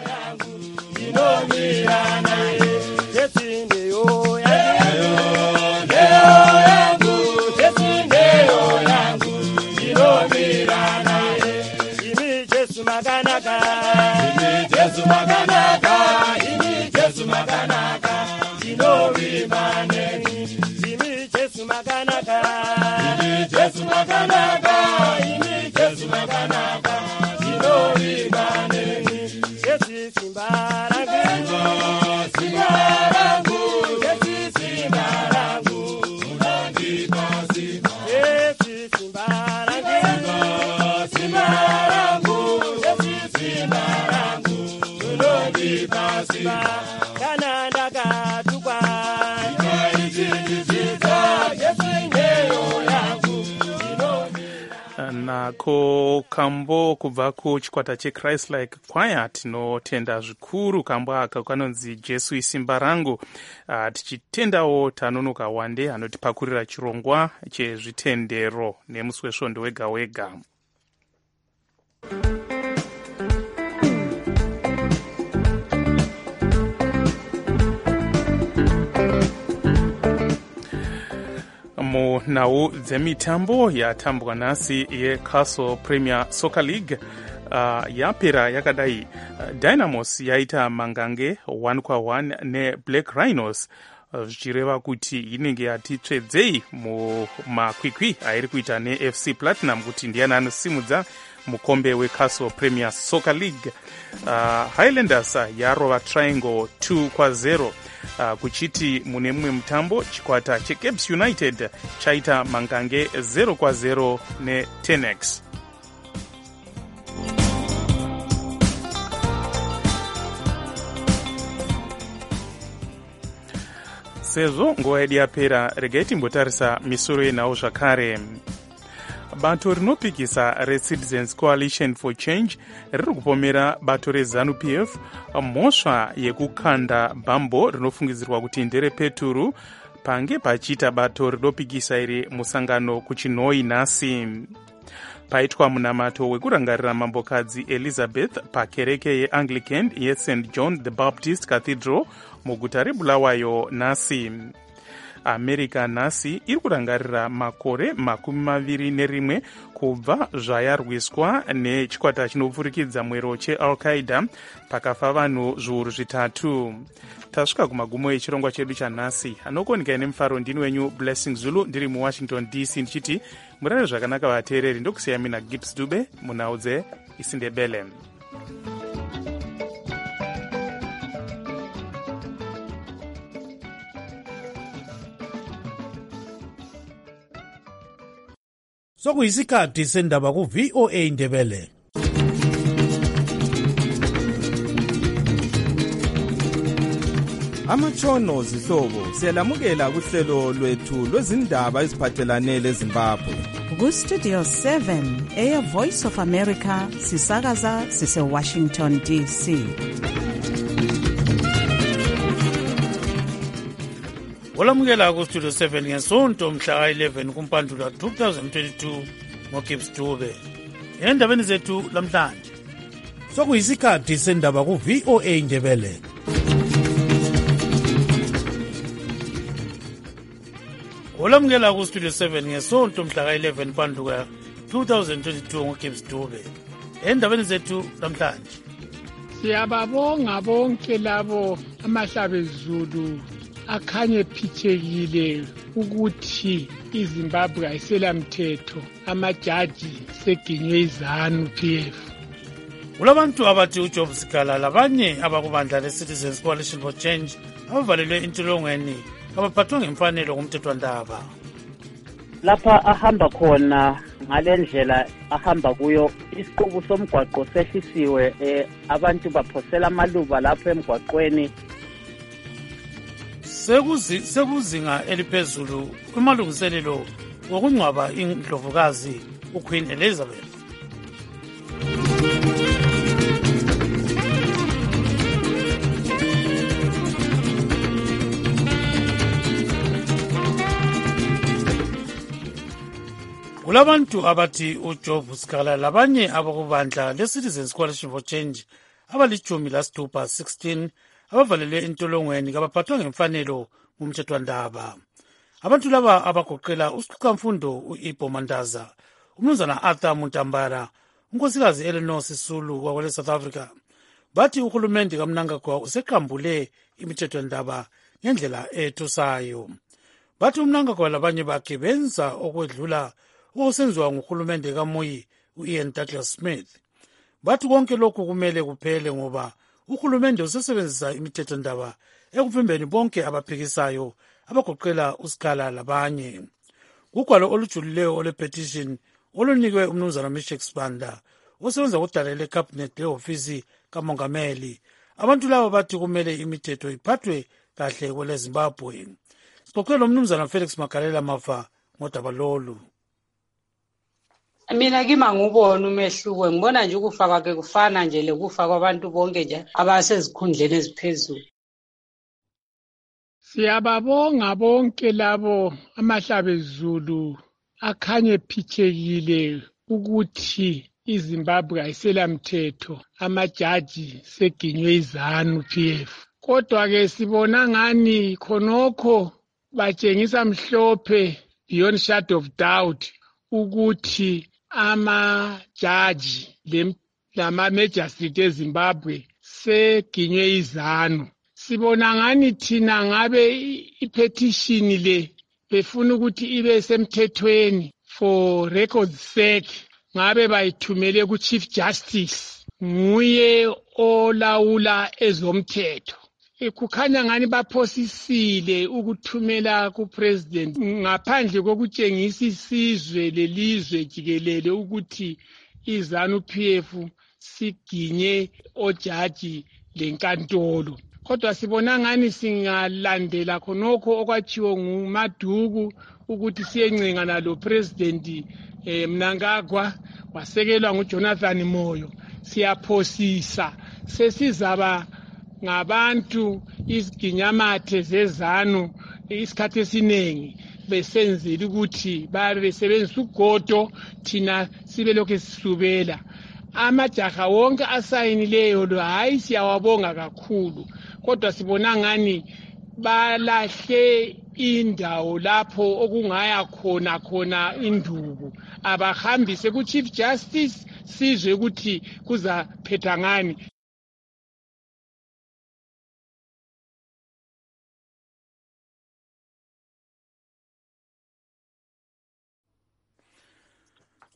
Nako kambo kubva kuchikwata cheChrist-like Choir tinotenda zvikuru kambo aka kanonzi Jesu isimba rangu. Uh, tichitendawo Tanonoka Wande anotipakurira chirongwa chezvitendero nemusi wesvondo wega wega. Munhau dzemitambo yatambwa nhasi yeCastle Premier Soccer League uh, yapera yakadai. uh, Dynamos yaita mangange one kwa one neBlack Rhinos, zvichireva uh, kuti inenge yatitsvedzei mumakwikwi airi kuita neF C Platinum kuti ndiani anosimudza mukombe weCastle Premier Soccer League. uh, Highlanders yarova Triangle two kwa zero. Uh, kuchiti mune mumwe mutambo chikwata cheCapes United chaita mangange zero kwa zero neTenex. Sezvo nguva yedu yapera, regai timbotarisa misoro yenhau zvakare. Bato rinopikisa reCitizens Coalition for Change riri kupomera bato reZANU-P F mhosva yekukanda bhambo rinofungidzirwa kuti nderepeturu pange pachiita bato rinopikisa iri musangano kuchinhoi nhasi. Paitwa munamato wekurangarira mambokadzi Elizabeth pakereke yeAnglican yeSaint John the Baptist Cathedral muguta reBulawayo nhasi. America nhasi iri kurangarira makore makumi maviri nerimwe kubva zvayarwiswa nechikwata chinopfurikidza mwero cheAl-Qaeda pakafa vanhu zviuru zvitatu. Tasvika kumagumo echirongwa chedu chanhasi. Anokoneka nemufaro ndini wenyu Blessing Zulu ndiri muWashington D C ndichiti murare zvakanaka vateereri, ndokusiya mina Gibbs Dube munhau dze isindebele. Sokuyisikhathi sendaba ku V O A Ndebele. Amatshono zihlobo siyalamukela kuhlelo lwethu lwezindaba eziphathelane leZimbabwe. Ku Studio seven eya Voice of America sisakaza sise Washington D C. Olamukela ku Studio seven ngesonto mhla eleven kuMpandula two thousand twenty-two ngoGibbs Dube. Endabeni zethu lamhlanje. Sokuyisikhathi sendaba ku V O A Ndebele. Olamukela ku Studio seven ngesonto mhla eleven Mpandula two thousand twenty-two ngoGibbs Dube. Endabeni zethu lamhlanje. Siyababonga bonke labo amahlabezulu akhanye phithekile ukuthi iZimbabwe ayiselamthetho, amajaji seginywe izanu P F. Kulabantu abathi uJob Sikala labanye abakubandla leCitizens Coalition for Change abavalelwe entolongweni abaphathwe ngemfanelo ngumthethwandaba. Lapha ahamba khona ngalendlela ahamba kuyo isiqubu somgwaqo sehlisiwe, eh, abantu baphosela amaluba lapha emgwaqweni. Sekuzi sekuzinga eliphezulu kumalungiselelo wokungcwaba indlovukazi uQueen Elizabeth. Kulabantu abathi uJob Sikala labanye abakubandla leCitizens Coalition for Change abalichumi lasithupha sixteen abavalelwe entolongweni kabaphathwa ngemfanelo ngumthethwandaba. Abantu laba abagoqela usiqhamfundo uIbo Mandaza, umnumzana Arthur Muntambara, unkosikazi Eleanor Sisulu wakwele South Africa, bathi uhulumende kaMnangagwa useqambule imithethwandaba ngendlela ethusayo. Bathi uMnangagwa labanye bakhe benza okwedlula okusenziwa nguhulumende kaMuyi uIan Douglas Smith. Bathi konke lokhu kumele kuphele ngoba uhulumende usesebenzisa imithethwandaba ekuvimbeni bonke abaphikisayo abagoqela uSikala labanye. Kugwalo olujulileyo olwepetition olunikwe umnumzana Mishek Sibanda osebenza kudala leCabinet leofisi kamongameli. Abantu laba bathi kumele imithetho iphathwe kahle kwele Zimbabwe. Sixoxele umnumzana Felix Magalela Mafa ngodaba lolu. Mina kima ngubona umehluko, ngibona nje ukufa kwakhe kufana nje lekufa kwabantu bonke nje abasezikhundleni eziphezulu. Siyababonga bonke labo amahlabezulu akhanye phithekile ukuthi iZimbabwe ayiselamthetho, amajaji seginywe izanu P F. Kodwa ke sibona ngani khonokho batshengisa mhlophe beyond shadow of doubt ukuthi amajaji lama-magistrate eZimbabwe seginywe izanu. Sibona ngani thina ngabe ipetishini le befuna ukuthi ibe semthethweni for records sake, ngabe bayithumele ku-Chief Justice, nguye olawula ezomthetho. Kukhanya ngani baphosisile ukuthumela ku-president ngaphandle kokutshengisa isizwe lelizwe jikelele ukuthi izanu P F siginye ojaji lenkantolo. Kodwa sibona ngani singalandela khonokho okwachiwo nguMaduku ukuthi siyencenga nalo president eh, Mnangagwa wasekelwa nguJonathan Moyo, siyaphosisa sesizaba ngabantu iziginyamathe zezanu isikhathi esiningi besenzile ukuthi babe besebenzisa ugodo thina sibe lokho sisubela. Amajaha wonke asayinileyo lo hayi siyawabonga kakhulu, kodwa sibona ngani balahle indawo lapho okungaya khona khona induku. Abahambise ku-Chief Justice sizwe ukuthi kuzaphetha ngani.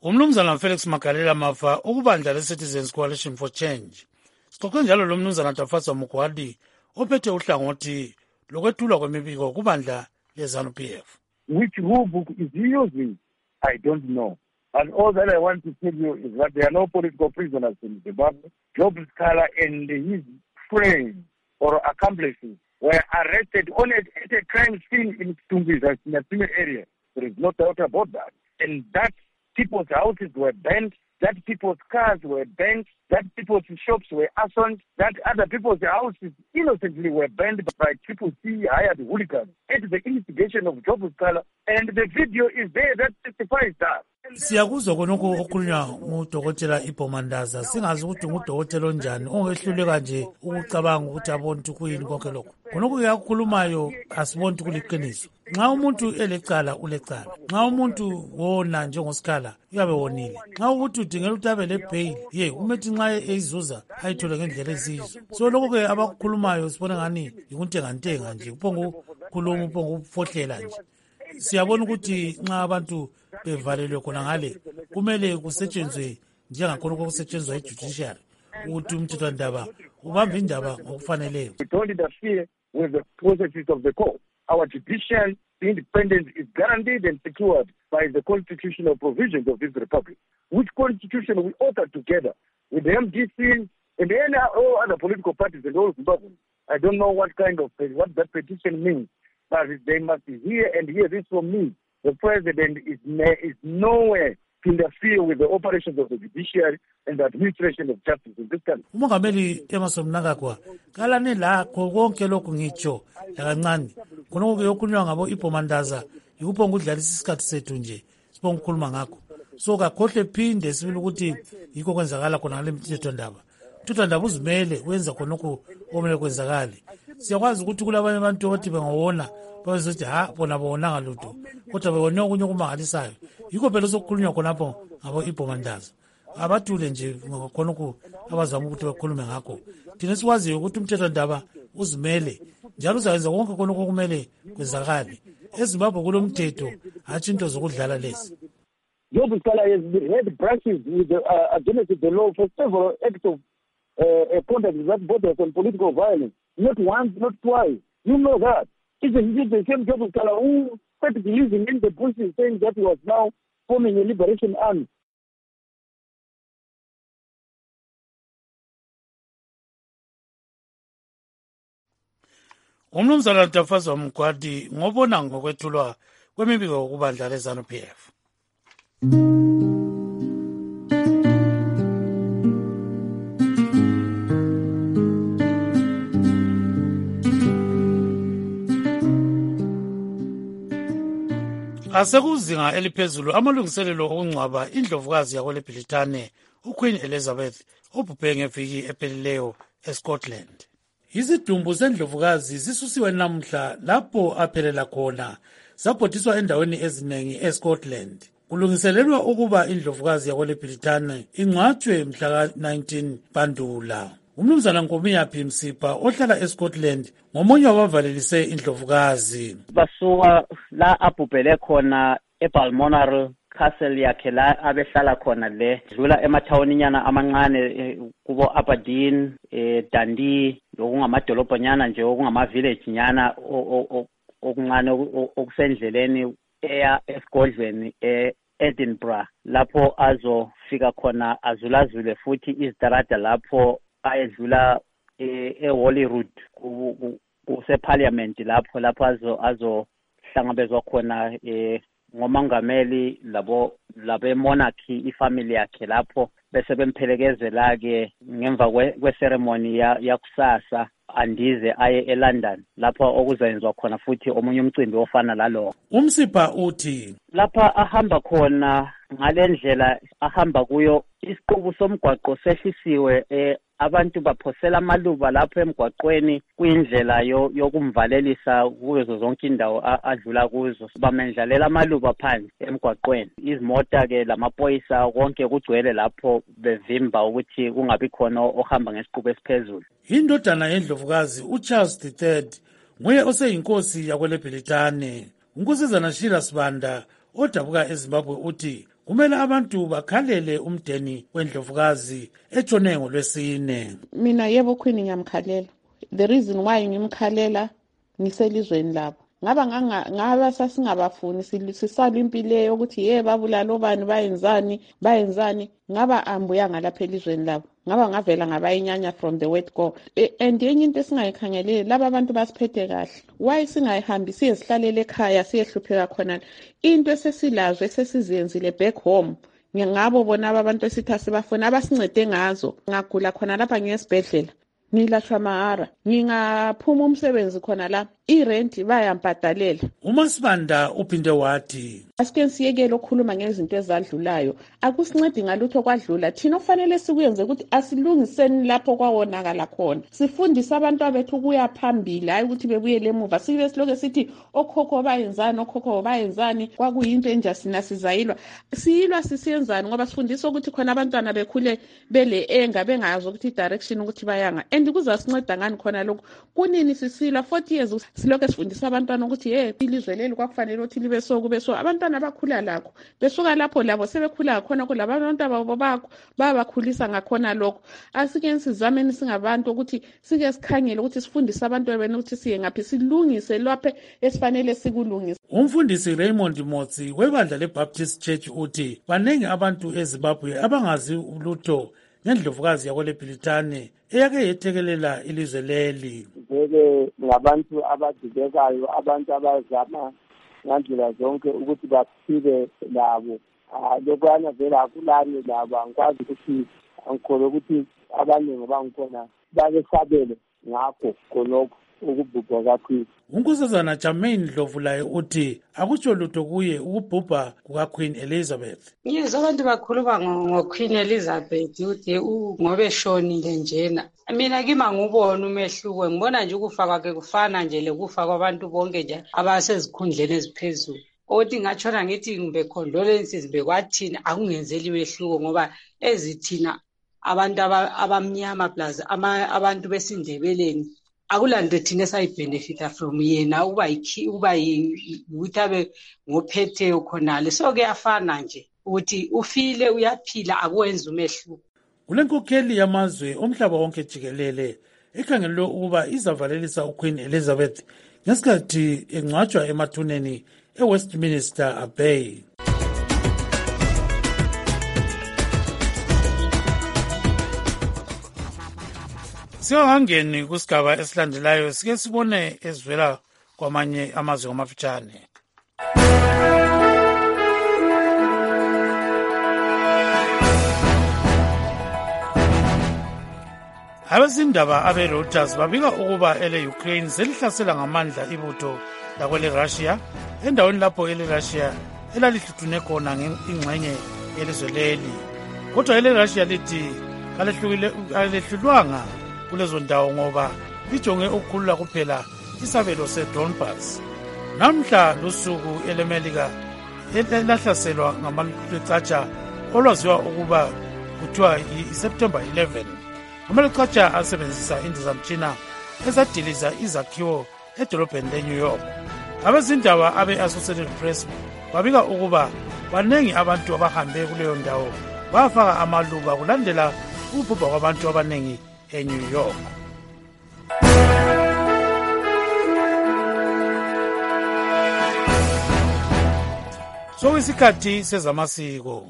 Umnumzana Felix Magalela Mafa ukubandla le-Citizens Coalition for Change. Sixoxe njalo lo mnumzana Tafazwa Mugwadi ophethe uhlangothi lokwethulwa kwemibiko kubandla le-ZANU-P F. Which rule book is he using? I don't know. And all that I want to tell you is that there are no political prisoners in Zimbabwe. Job Scala and his friends or accomplices were arrested on a, at a crime scene in Tumbiza, in a similar area. There is no doubt about that. And that people's houses were burnt, that people's cars were burnt, that people's shops were arson, that other people's houses innocently were burned by Triple C hired hooligans at the instigation of Job Scala. And the video is there that testifies that. Siyakuzwa khonokho okhulunywa ngudokotela Ipomandaza singazi ukuthi ngudokotela onjani ongehluleka nje ukucabanga ukuthi abone ukuthi kuyini konke lokho. Khonokho yakhulumayo asiboni ukuthi kuliqiniso. Nxa umuntu elecala ulecala. Nxa umuntu wona njengoScala uyabe wonile. Nxa ukuthi udingela ukuthi abe lebail ye umethi nxa ezizuza ayithole ngendlela ezizo. So lokho ke abakhulumayo sibona ngani ikuntenga ntenga nje uphongo khuluma uphongo ufohlela nje. Siyabona ukuthi nxa abantu bevalelwe khona ngale kumele kusetshenzwe njengakhona okusetshenzwa ejudiciary ukuthi umthethwandaba ubambe indaba ngokufaneleyo. We don't interfere with the processes of the court. Our judicial independence is guaranteed and secured by the constitutional provisions of this republic, which constitution we authored together with the M D C and any all other political parties and all Zimbabweans. I don't know what kind of what that petition means, but they must hear and hear this from me. The president is, is nowhere to interfere with the operations of the judiciary and the administration of justice in this country. Umongameli Emmerson Mnangagwa kalane la konke lokhu ngitsho lakancane khonoko yokunywa ngabo Ipomandaza yikuphonga udlalisa isikhathi sethu nje sibonga ukukhuluma ngakho. So kakhohle phinde sibili ukuthi yikho kwenzakala khona ngale mthetho ndaba. Mthetho ndaba uzimele wenza khonoko omele kwenzakale. Siyakwazi ukuthi kulabanye abantu othi bengawona bazothi ha bona bona ngalutho kodwa bebona okunye okumangalisayo yikho phela sokukhulunywa khonapho ngabo Ipomandaza abathule nje khonoko abazama ukuthi bakhulume ngakho. Thina sikwaziyo ukuthi umthetho ndaba uzimele njalo uzayenza konke khonoko okumele kwenzakale eZimbabwe kulomthetho hathi into zokudlala lezi. Job Scala has had brushes with the, uh, against the law for several acts of uh, conduct that borders on political violence. Not once, not twice. You know that. Isn't it the same Job Scala who started believing in the bullshit saying that he was now forming a liberation army? Umnumzana Tafazwa Mugwadi ngobona ngokwethulwa kwemibiko kubandla le-ZANU-P F. Asekuzinga eliphezulu amalungiselelo okungcwaba indlovukazi yakweleBritane uQueen Elizabeth obhubhe ngeviki ephelileyo eScotland. Izidumbu sendlovukazi zisusiwe namhla lapho aphelela khona zabhodiswa endaweni eziningi eScotland. Kulungiselelwa ukuba indlovukazi yakweleBritane ingcwatshwe mhla ka nineteen Bandula. Umnumzana Nkomiyapi Msipa ohlala eScotland ngomunye wabavalelise indlovukazi. Basuka la abhubhele khona eBalmoral Castle yakhe la abehlala khona le dlula emathawuninyana amancane kubo Aberdeen, eh Dundee lokungamadolobhanyana nje okungama village nyana okuncane okusendleleni eya esigodlweni eEdinburgh lapho azofika khona azulazule futhi izitarada lapho ayedlula eHolyrood kuseparliament lapho lapho azo azohlangabezwa khona eh ngomangameli labo labe monarchy ifamily yakhe lapho bese bemphelekezela ke ngemva kweceremony yakusasa andize aye eLondon lapho okuzenzwa khona futhi omunye umcimbi ofana lalo. Umsipha uthi lapha ahamba khona ngalendlela ahamba kuyo isiqubu somgwaqo sehlisiwe eh abantu baphosela amaluba lapho emgwaqweni kuyindlela yokumvalelisa kuzo zonke indawo adlula kuzo bamendlalela amaluba phansi emgwaqweni izimota ke lamapoyisa konke kugcwele lapho bevimba ukuthi kungabi khona ohamba ngesiqubu esiphezulu. Indodana yendlovukazi uCharles the third nguye oseyinkosi yakweleBritane. Unkosazana Sheila Sibanda odabuka eZimbabwe uthi kumele abantu bakhalele umndeni wendlovukazi etshone ngolwesine. Mina yebo Queen ngiyamkhalela. The reason why ngimkhalela ngiselizweni labo ngaba ngaba sasingabafuni sisala impilo ukuthi ye babulala obani bayenzani bayenzani ngaba ambuya ngalapha elizweni labo ngaba ngavela ngabayinyanya from the word go. And yenye into esingayikhangeleli laba abantu basiphethe kahle, why singayihambi siyesihlalele ekhaya siyehlupheka khona into esesilazo esesizenzile back home. Ngingabo bona abantu esitha sibafuna abasincede ngazo. Ngagula khona lapha ngesibhedlela ngilashwa mahara, ngingaphuma umsebenzi khona la irent bayampadalela. uMasibanda uphinde wathi asike siyekele ukukhuluma ngezinto ezadlulayo, akusincedi ngalutho kwadlula. Thina ofanele sikuyenze ukuthi asilungiseni lapho kwawonakala khona, sifundise abantu abethu ukuya phambili, hayi ukuthi bebuyele emuva sibe siloke sithi okhokho bayenzani okhokho bayenzani kwakuyinto enjasina sizayilwa siyilwa sisiyenzani ngoba sifundisa ukuthi khona abantwana bekhule bele enga bengazi ukuthi direction ukuthi bayanga. And kuzasinceda ngani khona lokho kunini sisilwa forty years siloke sifundisa abantwana ukuthi hey ilizwe leli kwakufanele ukuthi libe so kube so. Abantwana bakhula lakho besuka lapho labo sebekhula khona kulabantu ababo bakho babakhulisa ngakhona lokho. Asike sizameni singabantu ukuthi sike sikhangele ukuthi sifundise abantu benu ukuthi siye ngaphi silungise lapho esifanele sikulungise. Umfundisi Raymond Motsi webandla leBaptist Church uthi banengi abantu eZimbabwe abangazi ulutho ngendlovukazi yakweleBhilitane eyake yethekelela ilizwe leli. Vele ngabantu abadibekayo, abantu abazama ngandlela zonke ukuthi baphile labo. Lokwana vele akulani labo, angikwazi ukuthi angikholwa ukuthi abaningi bangikhona bakesabele ngakho khonokho ukubhubha kakhulu. Unkosazana Jermaine Dlovulaye uthi akutsho lutho kuye ukubhubha kukaQueen Elizabeth. Yes, abantu bakhuluma ngoQueen Elizabeth uthi ngobe shonile njena. Mina kima ngubona umehluko, ngibona nje ukufa kwakhe kufana nje lekufa kwabantu bonke nje abasezikhundleni eziphezulu. Othi ngachona ngithi ngibe condolences bekwathina akungenzeli umehluko ngoba ezithina abantu abamnyama plus abantu besindebeleni akulanto thina esayibhenefita from yena uba uba ukuthi abe ngophethe khonale. So kuyafana nje ukuthi ufile uyaphila akwenza umehluko. Kulenkokheli yamazwe omhlaba wonke jikelele ekhangelwe ukuba izavalelisa uQueen Elizabeth ngesikhathi engcwatshwa emathuneni eWestminster Abbey. Siyangeni kusigaba esilandelayo sike sibone ezivela kwamanye amazwe amafitshane. Abezindaba abe-Reuters babika ukuba ele-Ukraine selihlasela ngamandla ibutho lakwele Russia endaweni lapho ele-Russia elalihluthune khona ingxenye yelizwe leli. Kodwa ele-Russia lithi kalehlulwanga kulezo ndawo ngoba lijonge ukukhulula kuphela isabelo seDonbas. Namhla lusuku elemelika elahlaselwa ngamacatsha olwaziwa ukuba kuthiwa yiSeptember eleventh. Amacatsha asebenzisa indizamtshina ezadiliza izakhiwo edolobheni leNew York. Abezindaba abe-Associated Press babika ukuba banengi abantu abahambe kuleyo ndawo bafaka amaluba kulandela ukubhubha kwabantu abanengi eNew York. So isikhathi sezamasiko.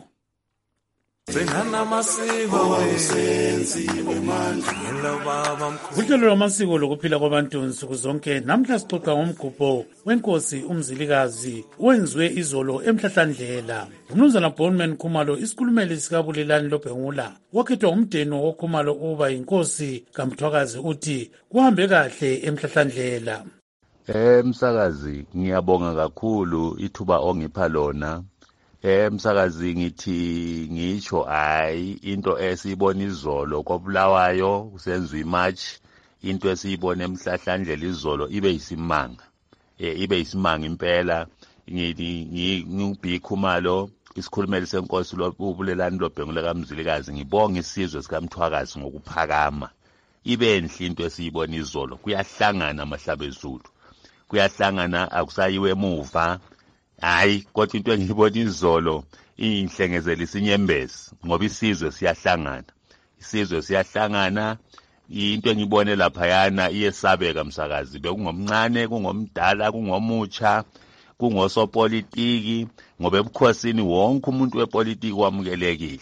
Uhlelo lwamasiko lokuphila kwabantu nsuku zonke namhla sixoxa ngomgubho wenkosi umzilikazi owenziwe izolo emhlahlandlela. Umnumzana Bonman Khumalo isikhulumeli sikabulelani loBhengula wakhethwa umndeni woKhumalo ukuba yinkosi kaMthwakazi uthi kuhambe kahle emhlahlandlela. Eh msakazi ngiyabonga kakhulu ithuba ongipha lona. Eh msakazi ngithi ngisho hayi into esiyibona izolo kobulawayo kusenziwa imatch, into esiyibona emhlahlandlela izolo ibe yisimanga. Eh ibe yisimanga impela. Ngithi ngibhikhumalo isikhulumeli senkosi lobulelani loBhengula kaMzilikazi ngibonga isizwe sikaMthwakazi ngokuphakama. Ibe enhle into esiyibona izolo kuyahlangana amahlabezulu. Kuyahlangana akusayiwe emuva. hayi kodwa into engiyibona izolo inhlengezelisa inyembezi ngoba isizwe siyahlangana isizwe siyahlangana into engibone laphayana iyesabeka msakazi bekungomncane kungomdala kungomutsha kungosopolitiki ngoba ebukhosini wonke umuntu wepolitiki wamukelekile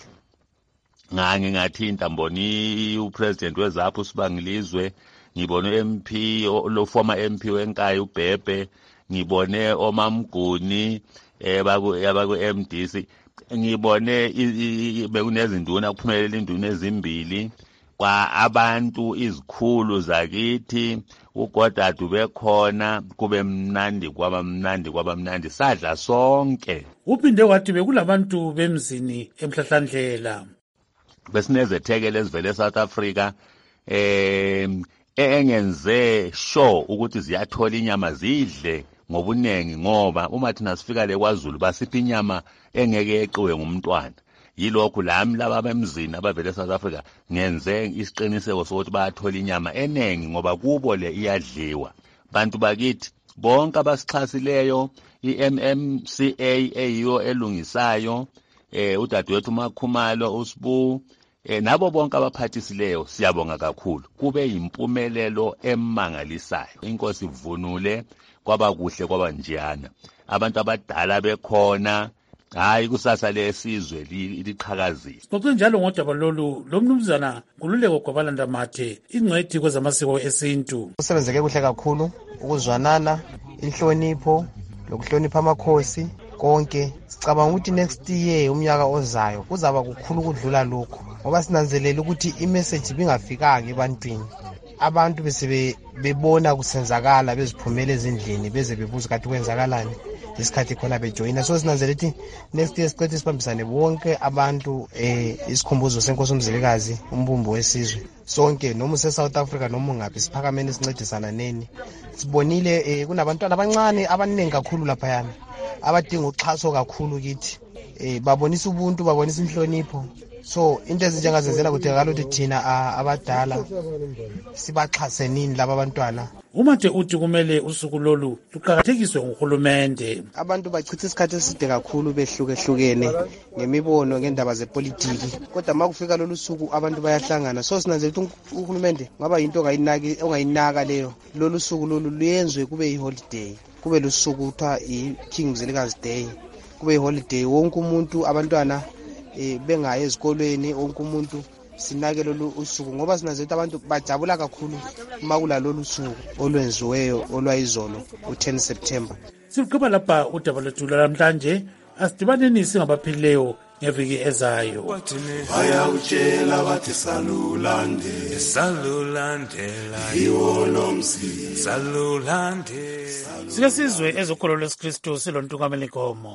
ngange ngathinta mboni upresident wezapho usibangilizwe ngibone u-M P lo former M P weNkaya uBhebhe ngibone oMamguni ebaku yabaku M D C ngibone bekunezinduna kuphumelela induna ezimbili kwa abantu izikhulu zakithi ugodadu bekhona kube mnandi kwaba mnandi kwaba mnandi sadla sonke. Uphinde wathi bekulabantu bemzini eMhlahlandlela besinezethekele ezivele eSouth Africa eh engenze sure ukuthi ziyathola inyama zidle ngobunengi ngoba uma thina sifika le kwaZulu basipha inyama engeke yeqiwe ngumntwana yilokhu lami laba bemzini abavele eSouth Africa ngenze isiqiniseko sokuthi bayathola inyama enengi ngoba kubo le iyadliwa bantu bakithi bonke abasixhasileyo i-M M C A eyiyo elungisayo eh udadewethu Makhumalo uSibu eh nabo bonke abaphathisileyo siyabonga kakhulu kube impumelelo emangalisayo inkosi ivunule kwaba kuhle kwaba njiyana abantu abadala bekhona hayi kusasa lesizwe liqhakazile. Sixoxe njalo ngodaba lolu lo mnumzana Nkululeko Gwabalanda Mathe ingcwethi kwezamasiko esintu. Usebenzeke kuhle kakhulu ukuzwanana inhlonipho lokuhlonipha amakhosi konke. Sicabanga ukuthi next year umnyaka ozayo kuzaba kukhulu kudlula lokho ngoba sinanzelela ukuthi imessage bingafikanga ebantwini. Abantu bese bebona kusenzakala beziphumela ezindlini beze bebuza kathi kwenzakalani isikhathi khona bejoyina. So sinanzelela ukuthi next year siqethe sibambisane bonke abantu eh isikhumbuzo senkosi uMzilikazi umbumbo wesizwe sonke noma use South Africa noma ngaphi siphakameni sincedisana neni. Sibonile eh kunabantwana abancane abaningi kakhulu lapha yana abadinga uxhaso kakhulu kithi eh babonisa ubuntu babonisa inhlonipho. So into ezinjengazenzela kudingakala ukuthi thina abadala sibaxhase nini laba abantwana. Umathe uthi kumele usuku lolu luqhakathekiswe nguhulumende. Abantu bachitha isikhathi eside kakhulu behlukehlukene ngemibono ngendaba zepolitiki kodwa makufika lolu suku abantu bayahlangana. So sinanzela ukuthi uhulumende ngaba into ongayinaki ongayinaka leyo lolu suku lolu luyenzwe kube iholiday kube lusuku kuthiwa i-King Mzilikazi Day kube iholiday wonke umuntu abantwana eh bengaye ezikolweni wonke umuntu sinake lolu usuku ngoba sinanzela ukuthi abantu bajabula kakhulu makula lolu suku olwenziweyo olwayizolo u-ten September. Siqhubeka lapha udaba lethu namhlanje asidibaneni singabaphilileyo ngeviki ezayo. Bayawutshela bathi salulande salulandela iwo nomsi salulande. Sike sizwe ezokholo lwesikristu silontungameli Nkomo.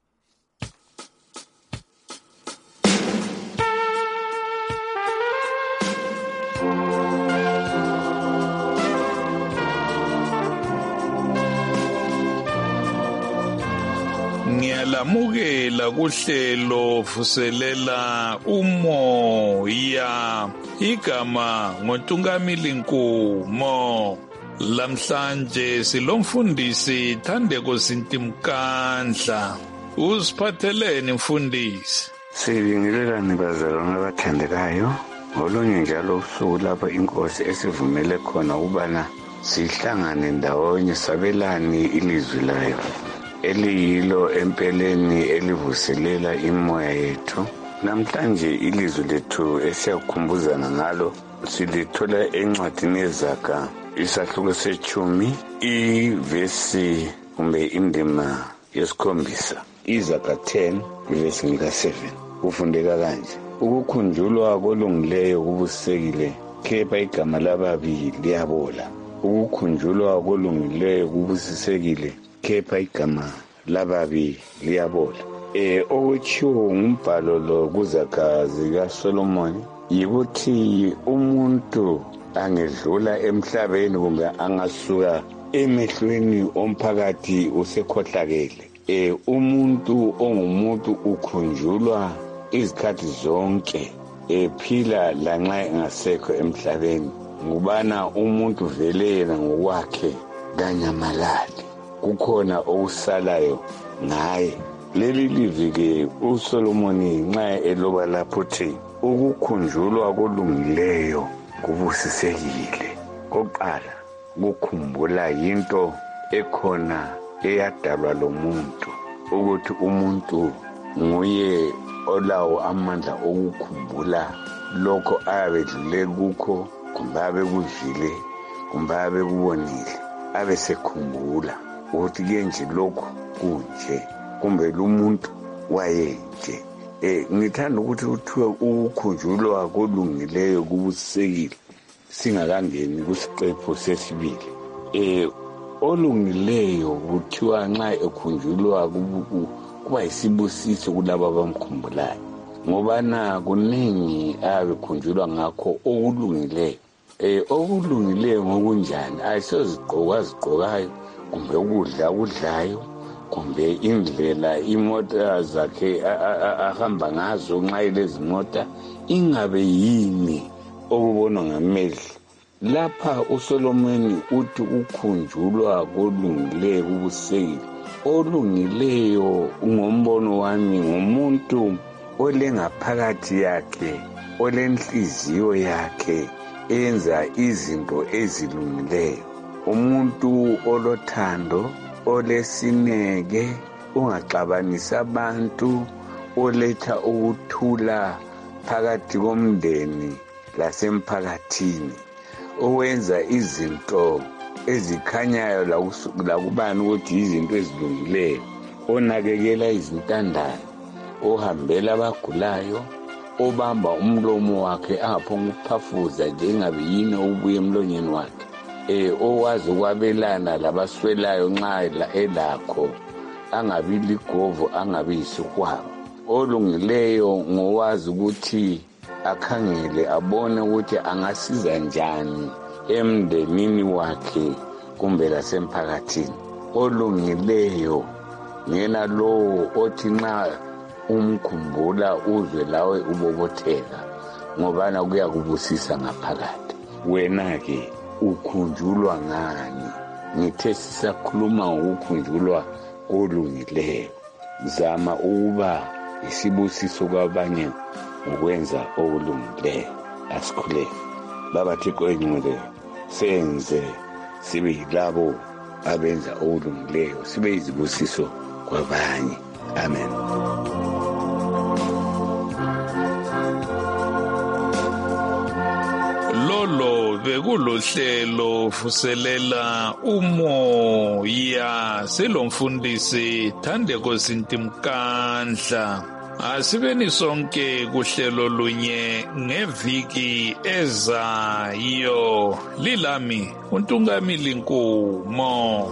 Ngiyalamukela kuhlelo vuselela umoya igama ngoNtungameli Nkomo. Lamhlanje silomfundisi Thandeko Sintimkandla. Usiphatheleni mfundisi? Sibingelelani bazalwane abathandekayo ngolunye njalo usuku lapha inkosi esivumele khona ubana sihlangane ndawonye sabelani ilizwi layo eliyilo empeleni elivuselela imoya yethu. Namhlanje ilizwi lethu esiyakukhumbuzana ngalo silithola encwadini yeZaga isahluko sechumi ivesi kumbe indima yesikhombisa. iZaga ten ivesi ngika seven kufundeka kanje: ukukhunjulwa kolungileyo kubusekile kepha igama lababi liyabola. Ukukhunjulwa kolungileyo kubusisekile kepha igama lababi liyabola. Eh okutshiwo ngumbhalo lo kuZaga zikaSolomoni yikuthi umuntu angedlula emhlabeni kumbe angasuka emehlweni omphakathi usekhohlakele. Eh umuntu ongumuntu ukhunjulwa izikhathi zonke ephila lanxa engasekho emhlabeni ngubana umuntu vele yena ngokwakhe kanyamalali. Kukhona okusalayo ngaye. Leli livi-ke uSolomoni nxa eloba lapho uthi ukukhunjulwa kolungileyo kubusisekile. Kokuqala kukhumbula yinto ekhona eyadalwa lo muntu, ukuthi umuntu nguye olawo amandla okukhumbula lokho ayabe edlule kukho, kumbe abe kuzwile, kumbe abe kubonile, abe sekhumbula ukuthi kenje lokhu kunje, kumbe lo muntu wayenje. Eh ngithanda ukuthi kuthiwe ukukhunjulwa kolungileyo kubusisekile singakangeni kusiqepho sesibili. Eh olungileyo kuthiwa nxa ekhunjulwa kuba yisibusiso kulabo abamkhumbulayo, ngoba na kuningi abekhunjulwa ngakho okulungileyo. Eh okulungileyo ngokunjani? Ayisozigqoka zigqokayo, kumbe ukudla kudlayo, kumbe indlela imota zakhe ahamba ngazo nxa ilezimota ingabe yini okubonwa ngamehlo. Lapha uSolomoni uthi ukhunjulwa kolungileyo kubusekile. Olungileyo ngombono wami ngumuntu olengaphakathi yakhe, olenhliziyo yakhe enza izinto ezilungileyo, umuntu olothando, olesineke, ungaxabanisi abantu, oletha ukuthula phakathi komndeni lasemphakathini, owenza izinto ezikhanyayo lakubani ukuthi izinto ezilungileyo, onakekela izintandane, ohambela abagulayo, obamba umlomo wakhe angaphonga ukuphafuza nje ingabe yini obuye emlonyeni wakhe, eh owazi ukwabelana labaswelayo nxa elakho, angabi ligovo, angabi yisikwabo. Olungileyo ngowazi ukuthi akhangele abone ukuthi angasiza njani emndenini wakhe kumbe lasemphakathini. Olungileyo ngena lowo othi nxa umkhumbula uzwe lawe ubobotheka, ngobana kuyakubusisa ngaphakathi. Wena-ke ukhunjulwa ngani? Ngithe sisakhuluma ngokukhunjulwa kolungileyo, zama ukuba isibusiso kwabanye ngokwenza okulungileyo. Asikhuleke. Baba Thixo engcwele, senze sibe yilabo abenza okulungileyo, sibe yizibusiso kwabanye. Amen. Lolo bekulohlelo fuselela umoya selomfundisi Thandeko Sintimkandla. Asibeni sonke kuhlelo lunye ngeviki ezayo. Lilami uNtungamili Nkumo.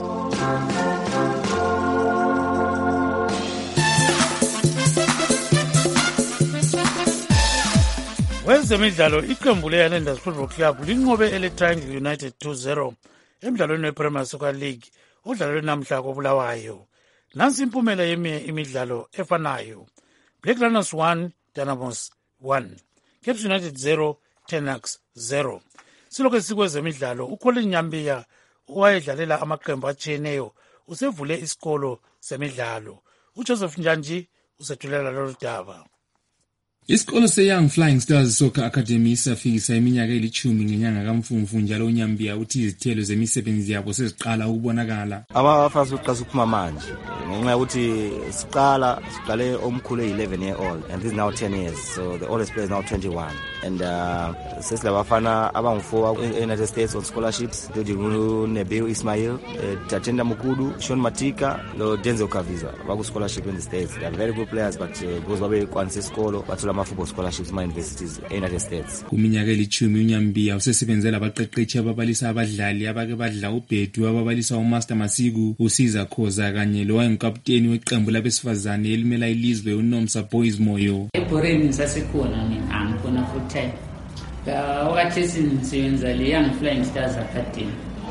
Wezemidlalo iqembu leHighlanders Football Club linqobe eleTriangle United two zero emidlalweni wePremier Soccer League odlalwe namhla koBulawayo. Nansi impumela yeminye imidlalo efanayo. Black Lions one, Dynamos one. Cape United zero, Tenax zero. Silokho sikwezemidlalo uColin Nyambiya owayedlalela amaqembu atshiyeneyo usevule isikolo semidlalo. uJoseph Njanji usethulela lolu daba. Isikolo se-Young Flying Stars Soccer Academy safikisa iminyaka elithumi ngenyanga kaMfumfu njalo uNyambiya uthi izithelo zemisebenzi yabo seziqala ukubonakala. Abafasi uqasa ukuphuma manje ngenxa yokuthi siqala siqale omkhulu e-eleven year old and this is now ten years, so the oldest player is now twenty-one, and uh, sesilabafana abangu-four e-United States on scholarships. Dodimulu Nebiu Ismail, uh, Tatenda Mukudu, Sean Matika, lo Denzel Kaviza baku-scholarship in the States. They are very good players, but uh, because babe kwanise isikolo bathula ama-football scholarships ma-universities e-United States. Kuminyaka elithumi uNyambiya usesebenzela abaqeqeshi ababalisa abadlali abake badla uBhedu, ababalisa uMaster Masiku, uSiza Khoza kanye lo wayengukapteni weqembu labesifazane elimela ilizwe uNomsa Boys Moyo. Eboreni sasekhona mina angikhona full time. Wakati sisebenza le Young Flying Stars Academy.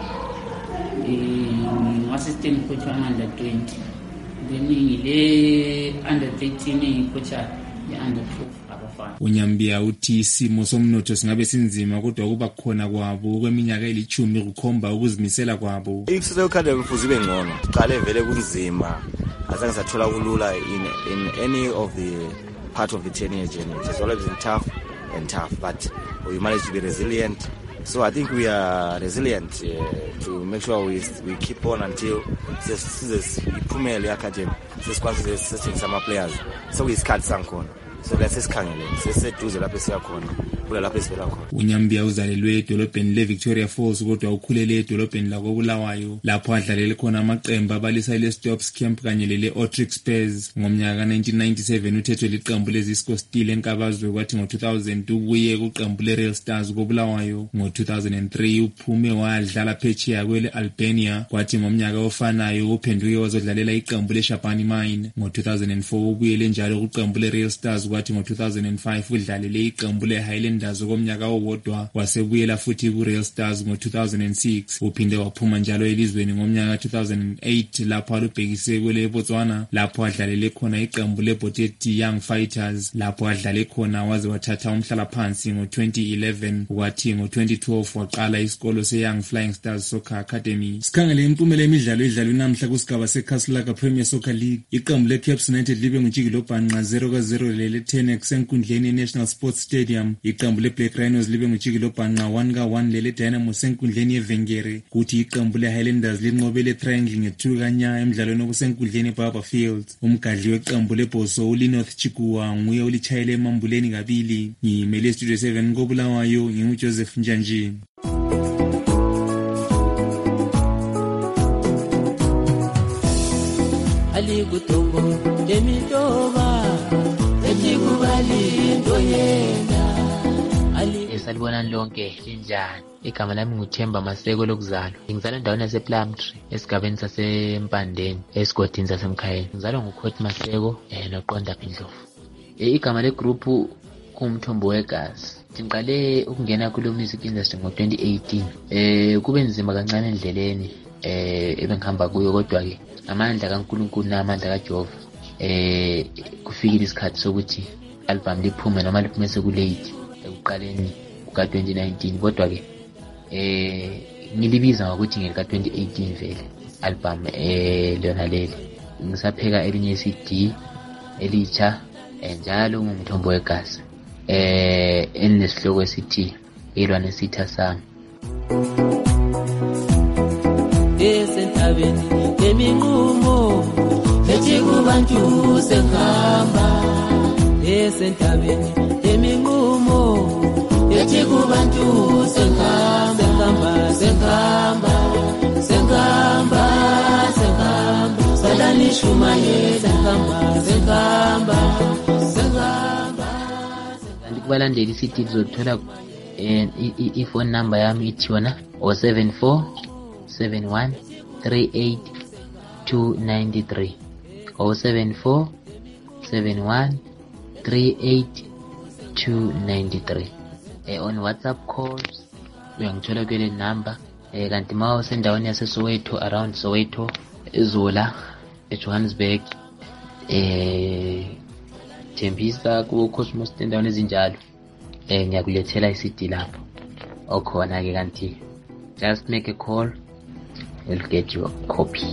Ngi-assistant coach under twenty. Then ngile under thirteen coach under twelve. uNyambiya uthi isimo somnotho singabe sinzima kodwa kuba khona kwabo kweminyaka elithumi kukhomba ukuzimisela kwabo. Ikusele ukhande kufuze ibe ngcono. Qale vele kunzima. azange sathola kulula in, in any of the part of the ten year journey. It has always been tough and tough, but we managed to be resilient. So I think we are resilient uh, to make sure we we keep on until this Premier League Academy, this is searching some players. So we scat Sankon. So let's just kangele. Seseduze lapho siyakhona. Kula lapho esivela khona. uNyambia uzalelwe edolobheni leVictoria Falls kodwa ukhulele edolobheni lakoBulawayo lapho adlalele khona amaqembu abalisa leStops Camp kanye lele Otrix Bears. Ngomnyaka ka nineteen ninety-seven uthethwe liqembu leZisco Steel enkabazwe kwathi ngo two thousand ubuye kuqembu leReal Stars koBulawayo. Ngo two thousand three uphume wadlala phetsheya kwele Albania kwathi ngomnyaka ofanayo uphenduke wazodlalela iqembu leShabani Mine. Ngo two thousand four ubuyele njalo kuqembu leReal Stars kwathi ngo two thousand five udlalele iqembu leHighlanders komnyaka owodwa wasebuyela futhi kuReal Stars ngo two thousand six. Uphinde waphuma njalo elizweni ngomnyaka two thousand eight lapho alubhekise kwele Botswana lapho adlalele khona iqembu leBoteti Young Fighters lapho adlale khona waze wathatha umhlala phansi ngo twenty eleven kwathi ngo twenty twelve waqala isikolo seYoung Flying Stars Soccer Academy. Sikhangele impumela emidlalo edlalwe namhla kusigaba seKaslaka Premier Soccer League. Iqembu leCaps United libe nguJikilo Bhanqa zero ka zero lele Tenex enkundleni yeNational Sports Stadium. Iqembu leBlack Rhinos libe nguJikilo Bhanqa one ka one lele Dynamo enkundleni yeVengere kuthi iqembu leHighlanders linqobele Triangle nge two kanya emidlalweni okusenkundleni eBarber Field. Umgadli weqembu leBoso uLinoth Chikuwa nguye olichayele emambuleni kabili. Ngimele Studio seven koBulawayo nginguJoseph Njanji. Alikutombo demitoba etikubali ndoyena. Salibonani lonke linjani? Igama lami nguThemba Maseko lokuzalwa. Ngizalwa endaweni yasePlumtree esigabeni saseMpandeni esigodini saseMkhayeni. Ngizalwa nguKhothi Maseko eh noQonda Phindlovu. Igama legroup kumthombo wegazi. Ngiqale ukungena kulo music industry ngo twenty eighteen. Eh kube nzima kancane endleleni eh ebengihamba kuyo kodwa ke amandla kaNkulunkulu namandla kaJehova eh kufikile isikhathi sokuthi album liphume noma liphume sekulate ekuqaleni ka twenty nineteen kodwa ke eh ngilibiza ngokuthi ngelika twenty eighteen vele album eh lona leli ngisapheka elinye C D elitsha njalo ngumthombo wegazi eh enesihloko esithi ilwa nesitha sami. Esentabeni eminqumo ethi kubantu sekhamba. Esentabeni eminqumo ethi kubantu sekhamba sekhamba sekhamba sekhamba salani shumaye sekhamba sekhamba sekhamba. Ndikubalandeli isithi uzothola i-phone number yami ithi yona oh seven four seven one three eight two nine three oh seven four seven one three eight two nine three. Eh on WhatsApp calls uyangithola kwele number. Eh kanti ma usendaweni yase Soweto around Soweto eZola eJohannesburg eh Thembisa ku Cosmos endaweni ezinjalo eh ngiyakulethela i C D lapho okhona ke kanti just make a call, we'll get you a copy.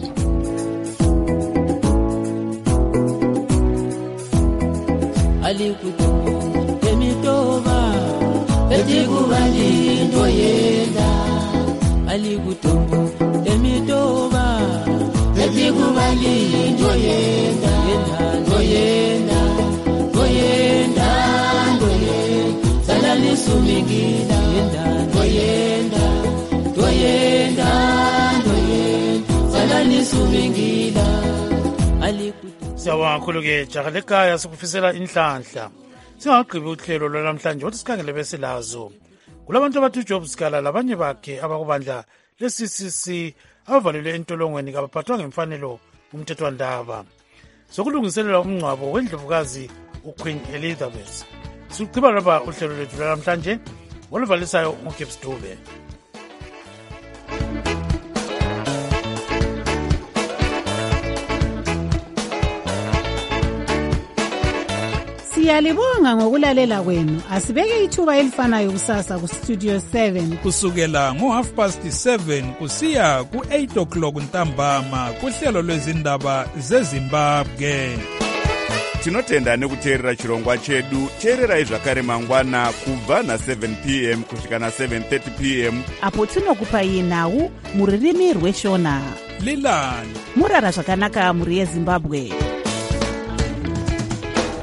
Alikutombo emitoba etikubali ndoyenda. Alikutombo emitoba etikubali ndoyenda. Ndoyenda ndoyenda ndoyenda salani sumingila. Ndoyenda ndoyenda ndoyenda salani sumingila. Siyawakhulu-ke jaha lekhaya sikufisela inhlanhla. Singaqhibi uhlelo lwanamhlanje wathi sikhangele besilazo. Kulabantu abathi uJob Sikala labanye bakhe abakubandla le-C C C abavalelwe entolongweni kabaphathwa ngemfanelo umthethwandaba. Sokulungiselela umngcwabo wendlovukazi uQueen Elizabeth. Siqhiba lapha uhlelo lwethu lwanamhlanje oluvalisayo uGibbs Dube. Siyalibonga ngokulalela kwenu. Asibeke ithuba elifanayo kusasa ku Studio seven kusukela ngo half past seven kusiya ku eight o'clock ntambama kuhlelo lwezindaba zeZimbabwe. Tinotenda nekuteerera chirongwa chedu. Teererai zvakare mangwana kubva na seven p m kusvika na seven thirty p m apo tinokupai nhau muririmi rweshona. Lilani murara zvakanaka muri yeZimbabwe.